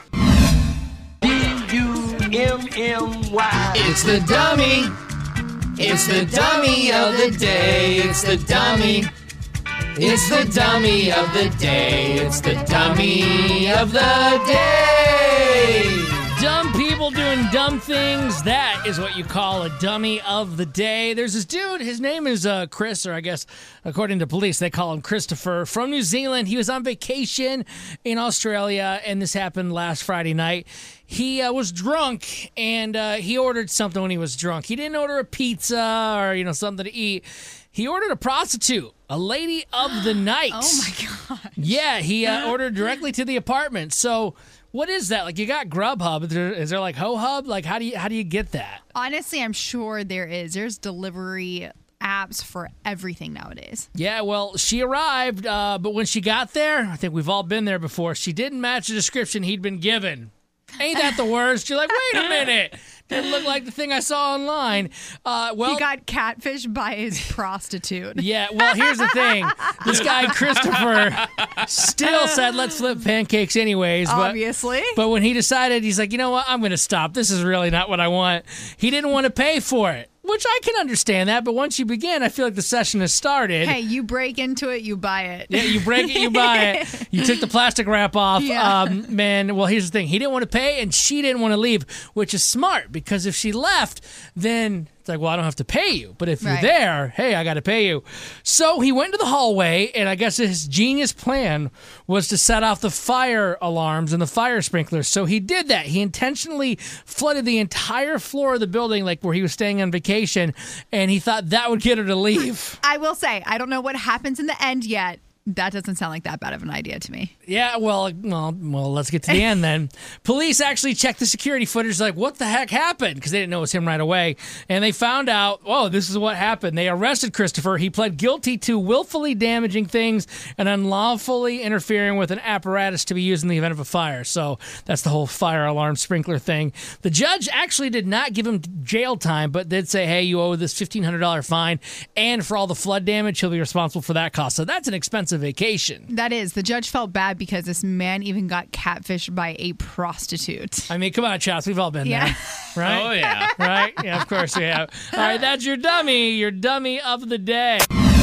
S10: D U M M Y.
S1: It's the dummy. It's the dummy of the day. It's the dummy. It's the dummy of the day. It's the dummy of the day. Dumb people doing dumb things. That is what you call a dummy of the day. There's this dude. His name is uh, Chris, or I guess according to police, they call him Christopher, from New Zealand. He was on vacation in Australia, and this happened last Friday night. He uh, was drunk, and uh, he ordered something when he was drunk. He didn't order a pizza or, you know, something to eat. He ordered a prostitute, a lady of the night.
S3: Oh, my God.
S1: Yeah, he uh, ordered directly to the apartment. So what is that? Like, you got Grubhub. Is there, is there like HoHub? Like, how do you how do you get that?
S3: Honestly, I'm sure there is. There's delivery apps for everything nowadays.
S1: Yeah, well, she arrived, uh, but when she got there, I think we've all been there before, she didn't match the description he'd been given. Ain't that the worst? You're like, wait a minute. Didn't look like the thing I saw online. Uh, well,
S3: he got catfished by his prostitute.
S1: Yeah, well, here's the thing. This guy, Christopher, still said, let's flip pancakes anyways. But,
S3: Obviously.
S1: But when he decided, he's like, you know what? I'm going to stop. This is really not what I want. He didn't want to pay for it, which I can understand that. But once you begin, I feel like the session has started.
S3: Hey, you break into it, you buy it.
S1: Yeah, you break it, you buy it. You took the plastic wrap off.
S3: Yeah.
S1: Um, man, well, here's the thing. He didn't want to pay, and she didn't want to leave, which is smart, because if she left, then it's like, well, I don't have to pay you. But if
S3: Right.
S1: you're there, hey, I got to pay you. So he went to the hallway, and I guess his genius plan was to set off the fire alarms and the fire sprinklers. So he did that. He intentionally flooded the entire floor of the building, like where he was staying on vacation, and he thought that would get her to leave.
S3: I will say, I don't know what happens in the end yet. That doesn't sound like that bad of an idea to me.
S1: Yeah, well, well, well. Let's get to the end then. Police actually checked the security footage, like, what the heck happened? Because they didn't know it was him right away. And they found out, oh, this is what happened. They arrested Christopher. He pled guilty to willfully damaging things and unlawfully interfering with an apparatus to be used in the event of a fire. So that's the whole fire alarm sprinkler thing. The judge actually did not give him jail time, but did say, hey, you owe this fifteen hundred dollars fine. And for all the flood damage, he'll be responsible for that cost. So that's an expensive vacation.
S3: That is. The judge felt bad because this man even got catfished by a prostitute.
S1: I mean, come on, Chops. We've all been
S3: Yeah.
S1: there. Right?
S2: Oh, yeah.
S1: Right? Yeah, of course we have. All right, that's your dummy, your dummy of the day.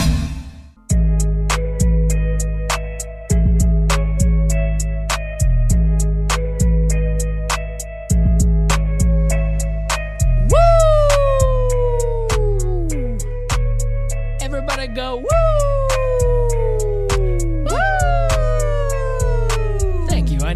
S1: Woo! Everybody go, woo! Thank you. I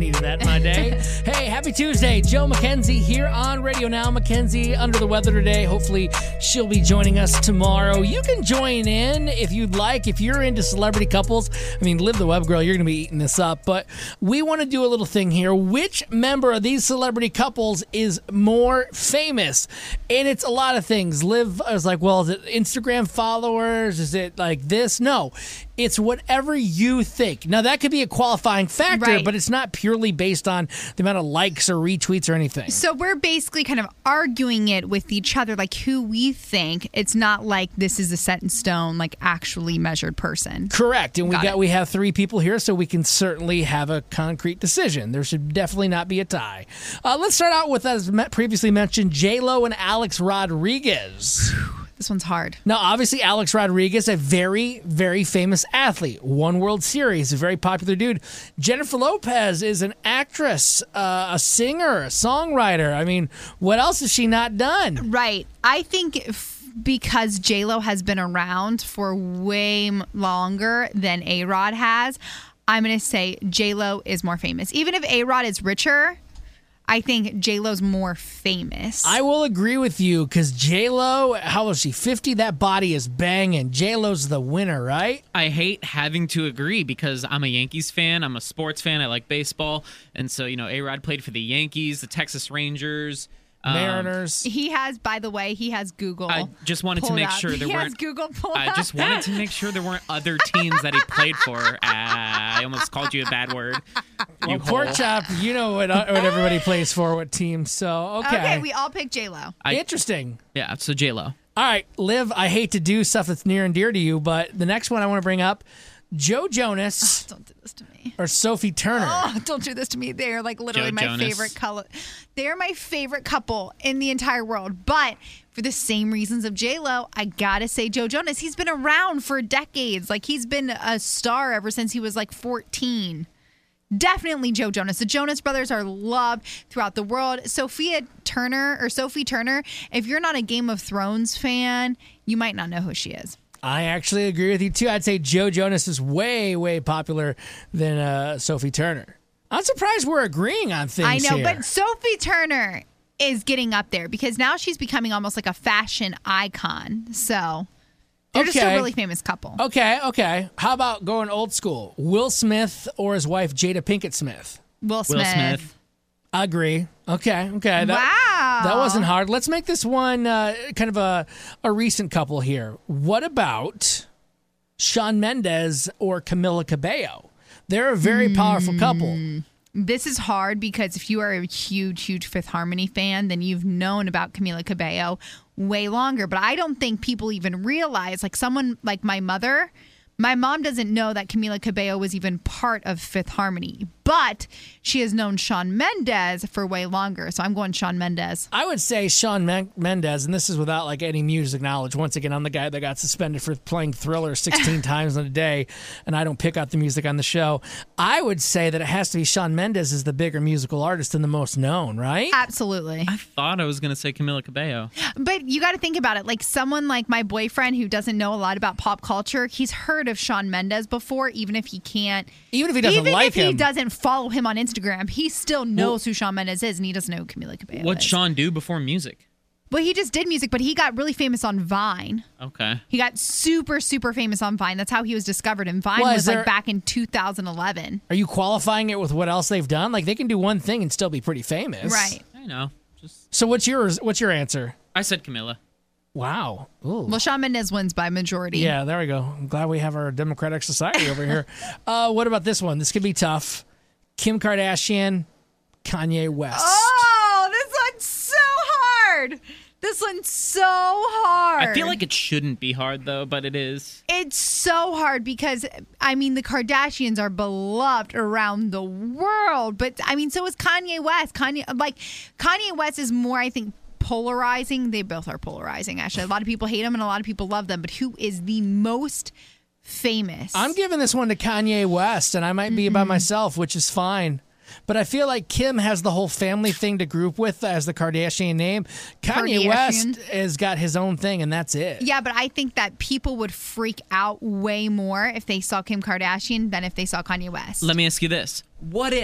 S1: needed that in my day. Hey, happy Tuesday. Joe Mackenzie here on Radio Now. Mackenzie under the weather today. Hopefully she'll be joining us tomorrow. You can join in if you'd like. If you're into celebrity couples, I mean, Liv the Web Girl, you're going to be eating this up. But we want to do a little thing here. Which member of these celebrity couples is more famous? And it's a lot of things. Liv was like, well, is it Instagram followers? Is it like this? No. It's whatever you think. Now, that could be a qualifying factor,
S3: Right.
S1: but it's not purely based on the amount of likes or retweets or anything.
S3: So we're basically kind of arguing it with each other, like who we think. It's not like this is a set in stone, like actually measured person.
S1: Correct. And we
S3: Got
S1: got
S3: it.
S1: we have three people here, so we can certainly have a concrete decision. There should definitely not be a tie. Uh, let's start out with, as me- previously mentioned, J-Lo and Alex Rodriguez.
S3: This one's hard.
S1: Now, obviously, Alex Rodriguez, a very, very famous athlete. Won World Series, a very popular dude. Jennifer Lopez is an actress, uh, a singer, a songwriter. I mean, what else has she not done?
S3: Right. I think f- because J-Lo has been around for way m- longer than A-Rod has, I'm going to say J-Lo is more famous. Even if A-Rod is richer, I think J-Lo's more famous.
S1: I will agree with you because J-Lo, how old is she? fifty? That body is banging. J-Lo's the winner, right?
S2: I hate having to agree because I'm a Yankees fan. I'm a sports fan. I like baseball. And so, you know, A-Rod played for the Yankees, the Texas Rangers. um,
S1: Mariners.
S3: He has, by the way, he has Google.
S2: I just wanted to
S3: pulled
S2: make
S3: up.
S2: sure there
S3: he
S2: weren't.
S3: has Google pulled
S2: I
S3: up.
S2: just wanted to make sure there weren't other teams that he played for. Uh, I almost called you a bad word.
S1: Well,
S2: You
S1: pork
S2: whole-
S1: chop, you know what, what everybody plays for, what team. So, okay.
S3: Okay, we all picked J-Lo.
S2: I-
S1: Interesting.
S2: Yeah, so J-Lo.
S1: All right, Liv, I hate to do stuff that's near and dear to you, but the next one I want to bring up, Joe Jonas
S3: Don't do this to me.
S1: or Sophie Turner.
S3: Oh, don't do this to me. They're like literally
S2: Joe
S3: my
S2: Jonas.
S3: favorite color. They're my favorite couple in the entire world. But for the same reasons of J-Lo, I gotta say Joe Jonas. He's been around for decades. Like he's been a star ever since he was like fourteen. Definitely Joe Jonas. The Jonas Brothers are loved throughout the world. Sophia Turner or Sophie Turner, if you're not a Game of Thrones fan, you might not know who she is.
S1: I actually agree with you, too. I'd say Joe Jonas is way, way popular than uh, Sophie Turner. I'm surprised we're agreeing on things
S3: I know,
S1: here.
S3: but Sophie Turner is getting up there because now she's becoming almost like a fashion icon. So they're just a
S1: Okay.
S3: really famous couple.
S1: Okay, okay. How about going old school? Will Smith or his wife, Jada Pinkett Smith?
S3: Will Smith.
S2: Will Smith.
S1: I agree. Okay, okay. That,
S3: Wow.
S1: That wasn't hard. Let's make this one uh, kind of a, a recent couple here. What about Shawn Mendes or Camila Cabello? They're a very powerful couple.
S3: This is hard because if you are a huge, huge Fifth Harmony fan, then you've known about Camila Cabello way longer. But I don't think people even realize, like someone like my mother, my mom doesn't know that Camila Cabello was even part of Fifth Harmony. But she has known Shawn Mendes for way longer. So I'm going Shawn Mendes.
S1: I would say Shawn Men- Mendes, and this is without like any music knowledge. Once again, I'm the guy that got suspended for playing Thriller sixteen times in a day, and I don't pick out the music on the show. I would say that it has to be Shawn Mendes is the bigger musical artist and the most known, right?
S3: Absolutely.
S2: I thought I was going to say Camila Cabello.
S3: But you got to think about it. Like someone like my boyfriend who doesn't know a lot about pop culture, he's heard of Shawn Mendes before, even if he can't.
S1: Even if he doesn't
S3: even
S1: like
S3: if he
S1: him.
S3: doesn't follow him on Instagram, he still knows who Shawn Mendes is, and he doesn't know who Camila Cabello
S2: What'd
S3: is.
S2: Sean do before music?
S3: Well, he just did music, but he got really famous on Vine.
S2: Okay.
S3: He got super, super famous on Vine. That's how he was discovered. And Vine
S1: Well, is
S3: was
S1: there-
S3: like back in two thousand eleven.
S1: Are you qualifying it with what else they've done? Like they can do one thing and still be pretty famous,
S3: Right.
S2: I know. Just
S1: So what's yours? What's your answer?
S2: I said Camila.
S1: Wow. Ooh.
S3: Well, Shawn Mendes wins by majority.
S1: Yeah, there we go. I'm glad we have our democratic society over here. Uh, what about this one? This could be tough. Kim Kardashian, Kanye West.
S3: Oh, this one's so hard. This one's so hard.
S2: I feel like it shouldn't be hard though, but it is.
S3: It's so hard because, I mean, the Kardashians are beloved around the world. But, I mean, so is Kanye West. Kanye, like, Kanye West is more, I think, polarizing. They both are polarizing, actually. A lot of people hate him and a lot of people love them. But who is the most famous?
S1: I'm giving this one to Kanye West, and I might be by myself, which is fine. But I feel like Kim has the whole family thing to group with as the Kardashian name. Kanye
S3: Kardashian.
S1: West has got his own thing, and that's it.
S3: Yeah, but I think that people would freak out way more if they saw Kim Kardashian than if they saw Kanye West.
S2: Let me ask you this. What if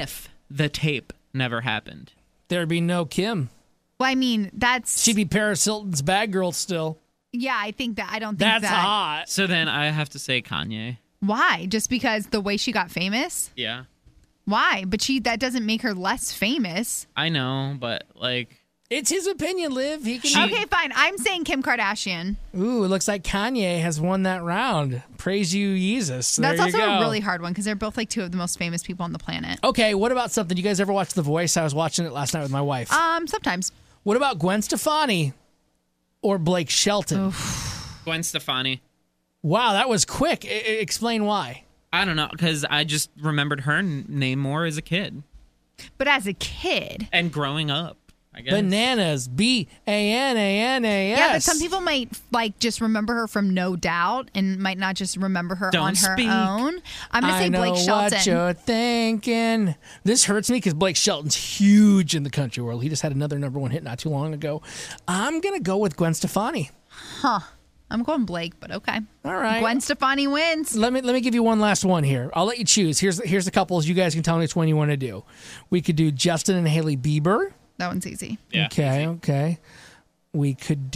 S2: the tape never happened.
S1: There'd be no Kim.
S3: Well, I mean, that's
S1: She'd be Paris Hilton's bad girl still.
S3: yeah. I think that I don't think
S1: That's
S3: that.
S1: hot.
S2: So then I have to say Kanye.
S3: Why? Just because the way she got famous?
S2: Yeah.
S3: Why? But she that doesn't make her less famous.
S2: I know, but like
S1: It's his opinion, Liv. He can.
S3: Okay, fine. I'm saying Kim Kardashian.
S1: Ooh, it looks like Kanye has won that round. Praise you, Jesus. So
S3: That's
S1: there you
S3: also
S1: go.
S3: a really hard one because they're both like two of the most famous people on the planet.
S1: Okay, what about something? You guys ever watch The Voice? I was watching it last night with my wife.
S3: Um, sometimes.
S1: What about Gwen Stefani or Blake Shelton?
S2: Gwen Stefani.
S1: Wow, that was quick. I- I- explain why.
S2: I don't know, because I just remembered her n- name more as a kid
S3: But as a kid.
S2: and growing up. I guess.
S1: Bananas. B A N A N A S.
S3: Yeah, but some people might like just remember her from No Doubt and might not just remember her
S1: Don't
S3: on her
S1: speak.
S3: own. I'm gonna
S1: I
S3: say
S1: know
S3: Blake Shelton.
S1: what you're thinking. This hurts me because Blake Shelton's huge in the country world. He just had another number one hit not too long ago. I'm gonna go with Gwen Stefani.
S3: Huh. I'm going Blake, but okay.
S1: All right.
S3: Gwen Stefani wins.
S1: Let me let me give you one last one here. I'll let you choose. Here's here's the couples. You guys can tell me which one you want to do. We could do Justin and Hailey Bieber.
S3: That one's easy.
S2: Yeah,
S1: okay, okay. We could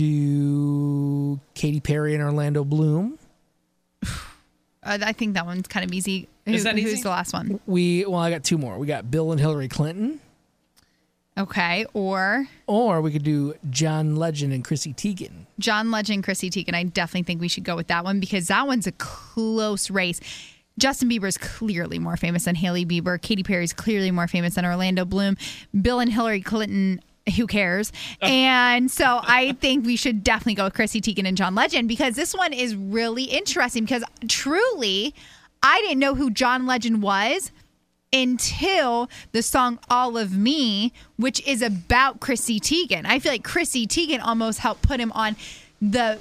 S1: do Katy Perry and Orlando Bloom.
S3: Uh, I think that one's kind of easy.
S2: Is
S3: Who-
S2: that
S3: Who's
S2: easy?
S3: the last one?
S1: We well, I got two more. We got Bill and Hillary Clinton.
S3: Okay, or
S1: Or we could do John Legend and Chrissy Teigen.
S3: John Legend, Chrissy Teigen. I definitely think we should go with that one because that one's a close race. Justin Bieber is clearly more famous than Hailey Bieber. Katy Perry is clearly more famous than Orlando Bloom. Bill and Hillary Clinton, who cares? And so I think we should definitely go with Chrissy Teigen and John Legend because this one is really interesting because truly, I didn't know who John Legend was until the song All of Me, which is about Chrissy Teigen. I feel like Chrissy Teigen almost helped put him on the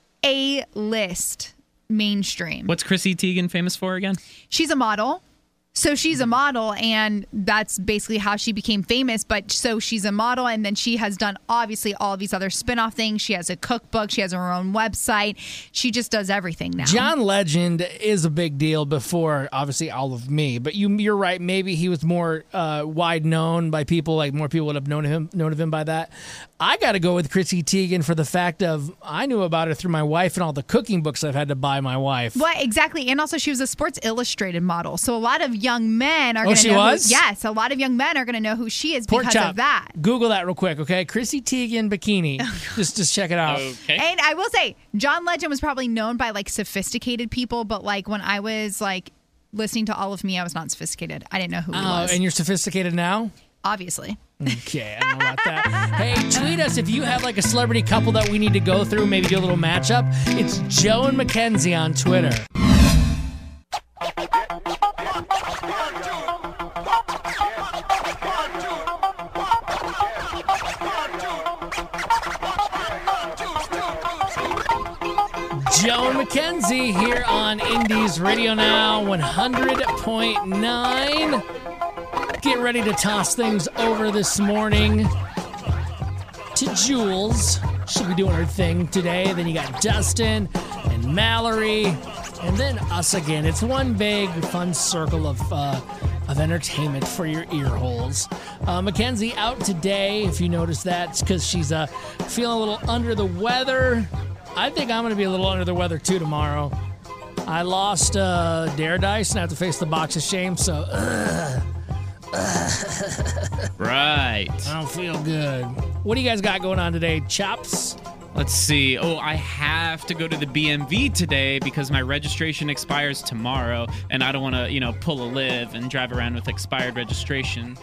S3: A-list mainstream.
S2: What's Chrissy Teigen famous for again?
S3: She's a model. So she's a model, and that's basically how she became famous. But so she's a model, and then she has done obviously all of these other spin-off things. She has a cookbook. She has her own website. She just does everything now.
S1: John Legend is a big deal before, obviously, All of Me. But you, you're right. Maybe he was more uh, wide known by people. Like more people would have known him, known of him by that. I got to go with Chrissy Teigen for the fact of I knew about her through my wife and all the cooking books I've had to buy my wife.
S3: What exactly? And also, she was a Sports Illustrated model. So a lot of young men are
S1: Oh,
S3: going to
S1: she
S3: know.
S1: was?
S3: Who, yes, a lot of young men are going to know who she is
S1: Pork
S3: because
S1: chop.
S3: of that.
S1: Google that real quick, okay? Chrissy Teigen bikini. just, just check it out.
S2: Okay.
S3: And I will say, John Legend was probably known by like sophisticated people, but like when I was like listening to All of Me, I was not sophisticated. I didn't know who he
S1: Oh,
S3: was.
S1: and you're sophisticated now?
S3: Obviously.
S1: Okay, I don't know about that. Hey, tweet us if you have like a celebrity couple that we need to go through, maybe do a little matchup. It's Joe and Mackenzie on Twitter. Joe and Mackenzie here on Indies Radio Now, one hundred point nine. Get ready to toss things over this morning to Jules. She'll be doing her thing today. Then you got Dustin and Mallory, and then us again. It's one big fun circle of uh, of entertainment for your ear holes. Uh, Mackenzie out today. If you notice that, it's because she's uh, feeling a little under the weather. I think I'm going to be a little under the weather too tomorrow. I lost uh, Dare Dice and I have to face the box of shame, so ugh.
S2: Right.
S1: I don't feel good. What do you guys got going on today, Chops?
S2: Let's see. Oh, I have to go to the B M V today because my registration expires tomorrow, and I don't want to, you know, pull a live and drive around with expired registration.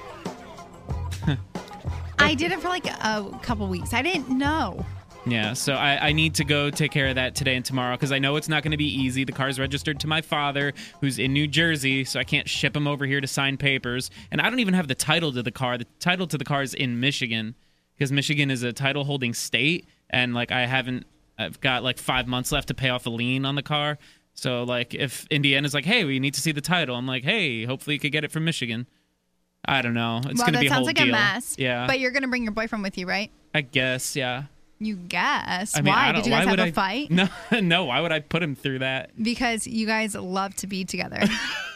S3: I did it for like a couple weeks. I didn't know.
S2: Yeah, so I, I need to go take care of that today and tomorrow because I know it's not going to be easy. The car's registered to my father, who's in New Jersey, so I can't ship him over here to sign papers. And I don't even have the title to the car. The title to the car is in Michigan because Michigan is a title-holding state, and like I haven't, I've got like five months left to pay off a lien on the car. So like if Indiana's like, hey, we need to see the title, I'm like, hey, hopefully you could get it from Michigan. I don't know. It's
S3: well,
S2: going to
S3: that
S2: be a
S3: sounds
S2: whole
S3: like
S2: deal.
S3: a mess.
S2: Yeah,
S3: But you're going to bring your boyfriend with you, right?
S2: I guess, yeah.
S3: You guess.
S2: I mean,
S3: why?
S2: I don't,
S3: Did you guys
S2: why would
S3: have a
S2: I,
S3: fight?
S2: No, no. Why would I put him through that?
S3: Because you guys love to be together.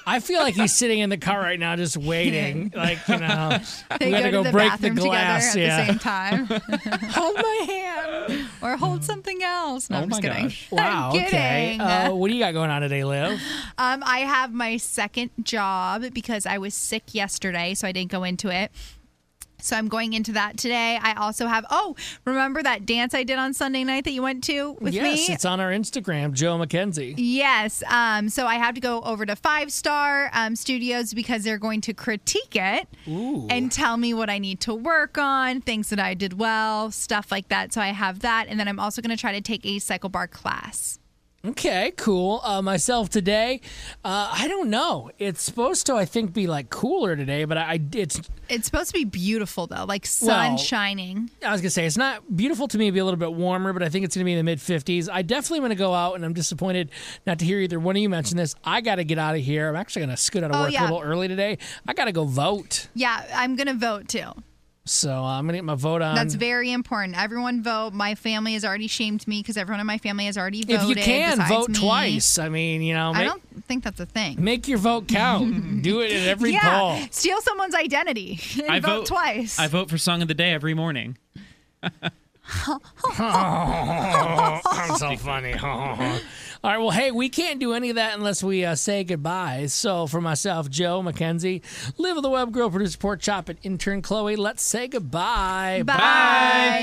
S1: I feel like he's sitting in the car right now just waiting. Like, you know,
S3: They
S1: we gotta
S3: go
S1: go,
S3: to the
S1: break the
S3: bathroom
S1: glass.
S3: together at
S1: yeah.
S3: the same time.
S1: Hold my hand.
S3: Or hold something else. No,
S1: oh
S3: I'm just
S1: my
S3: kidding.
S1: gosh. Wow.
S3: I'm
S1: Okay.
S3: kidding.
S1: Uh, what do you got going on today, Liv?
S3: Um, I have my second job because I was sick yesterday, so I didn't go into it. So I'm going into that today. I also have, oh, remember that dance I did on Sunday night that you went to with
S1: yes,
S3: me?
S1: it's on our Instagram, Joe McKenzie.
S3: Yes. Um, so I have to go over to Five Star um, Studios because they're going to critique it
S1: Ooh.
S3: and tell me what I need to work on, things that I did well, stuff like that. So I have that. And then I'm also going to try to take a cycle bar class.
S1: Okay, cool. Uh, myself today, uh, I don't know. It's supposed to, I think, be like cooler today, but I, I it's.
S3: It's supposed to be beautiful though, like sun
S1: Well,
S3: shining.
S1: I was gonna say it's not beautiful to me. Be a little bit warmer, but I think it's gonna be in the mid fifties. I definitely want to go out, and I'm disappointed not to hear either one of you mention this. I got to get out of here. I'm actually gonna scoot out of
S3: Oh,
S1: work
S3: yeah.
S1: a little early today. I got to go vote,
S3: Yeah, I'm going to vote too.
S1: so uh, I'm gonna get my vote on.
S3: That's very important. Everyone vote. My family has already shamed me because everyone in my family has already
S1: if
S3: voted.
S1: you can
S3: besides
S1: vote
S3: me.
S1: twice, I mean, you know,
S3: I
S1: make,
S3: don't think that's a thing.
S1: make your vote count. Do it at every
S3: yeah,
S1: poll.
S3: steal someone's identity and
S2: I
S3: vote,
S2: vote
S3: twice.
S2: I vote for song of the day every morning.
S1: I'm so funny. All right, well, hey, we can't do any of that unless we uh, say goodbye. So for myself, Joe McKenzie, Live of the Web Girl, producer Pork Chop, and intern Chloe, let's say goodbye.
S3: Bye.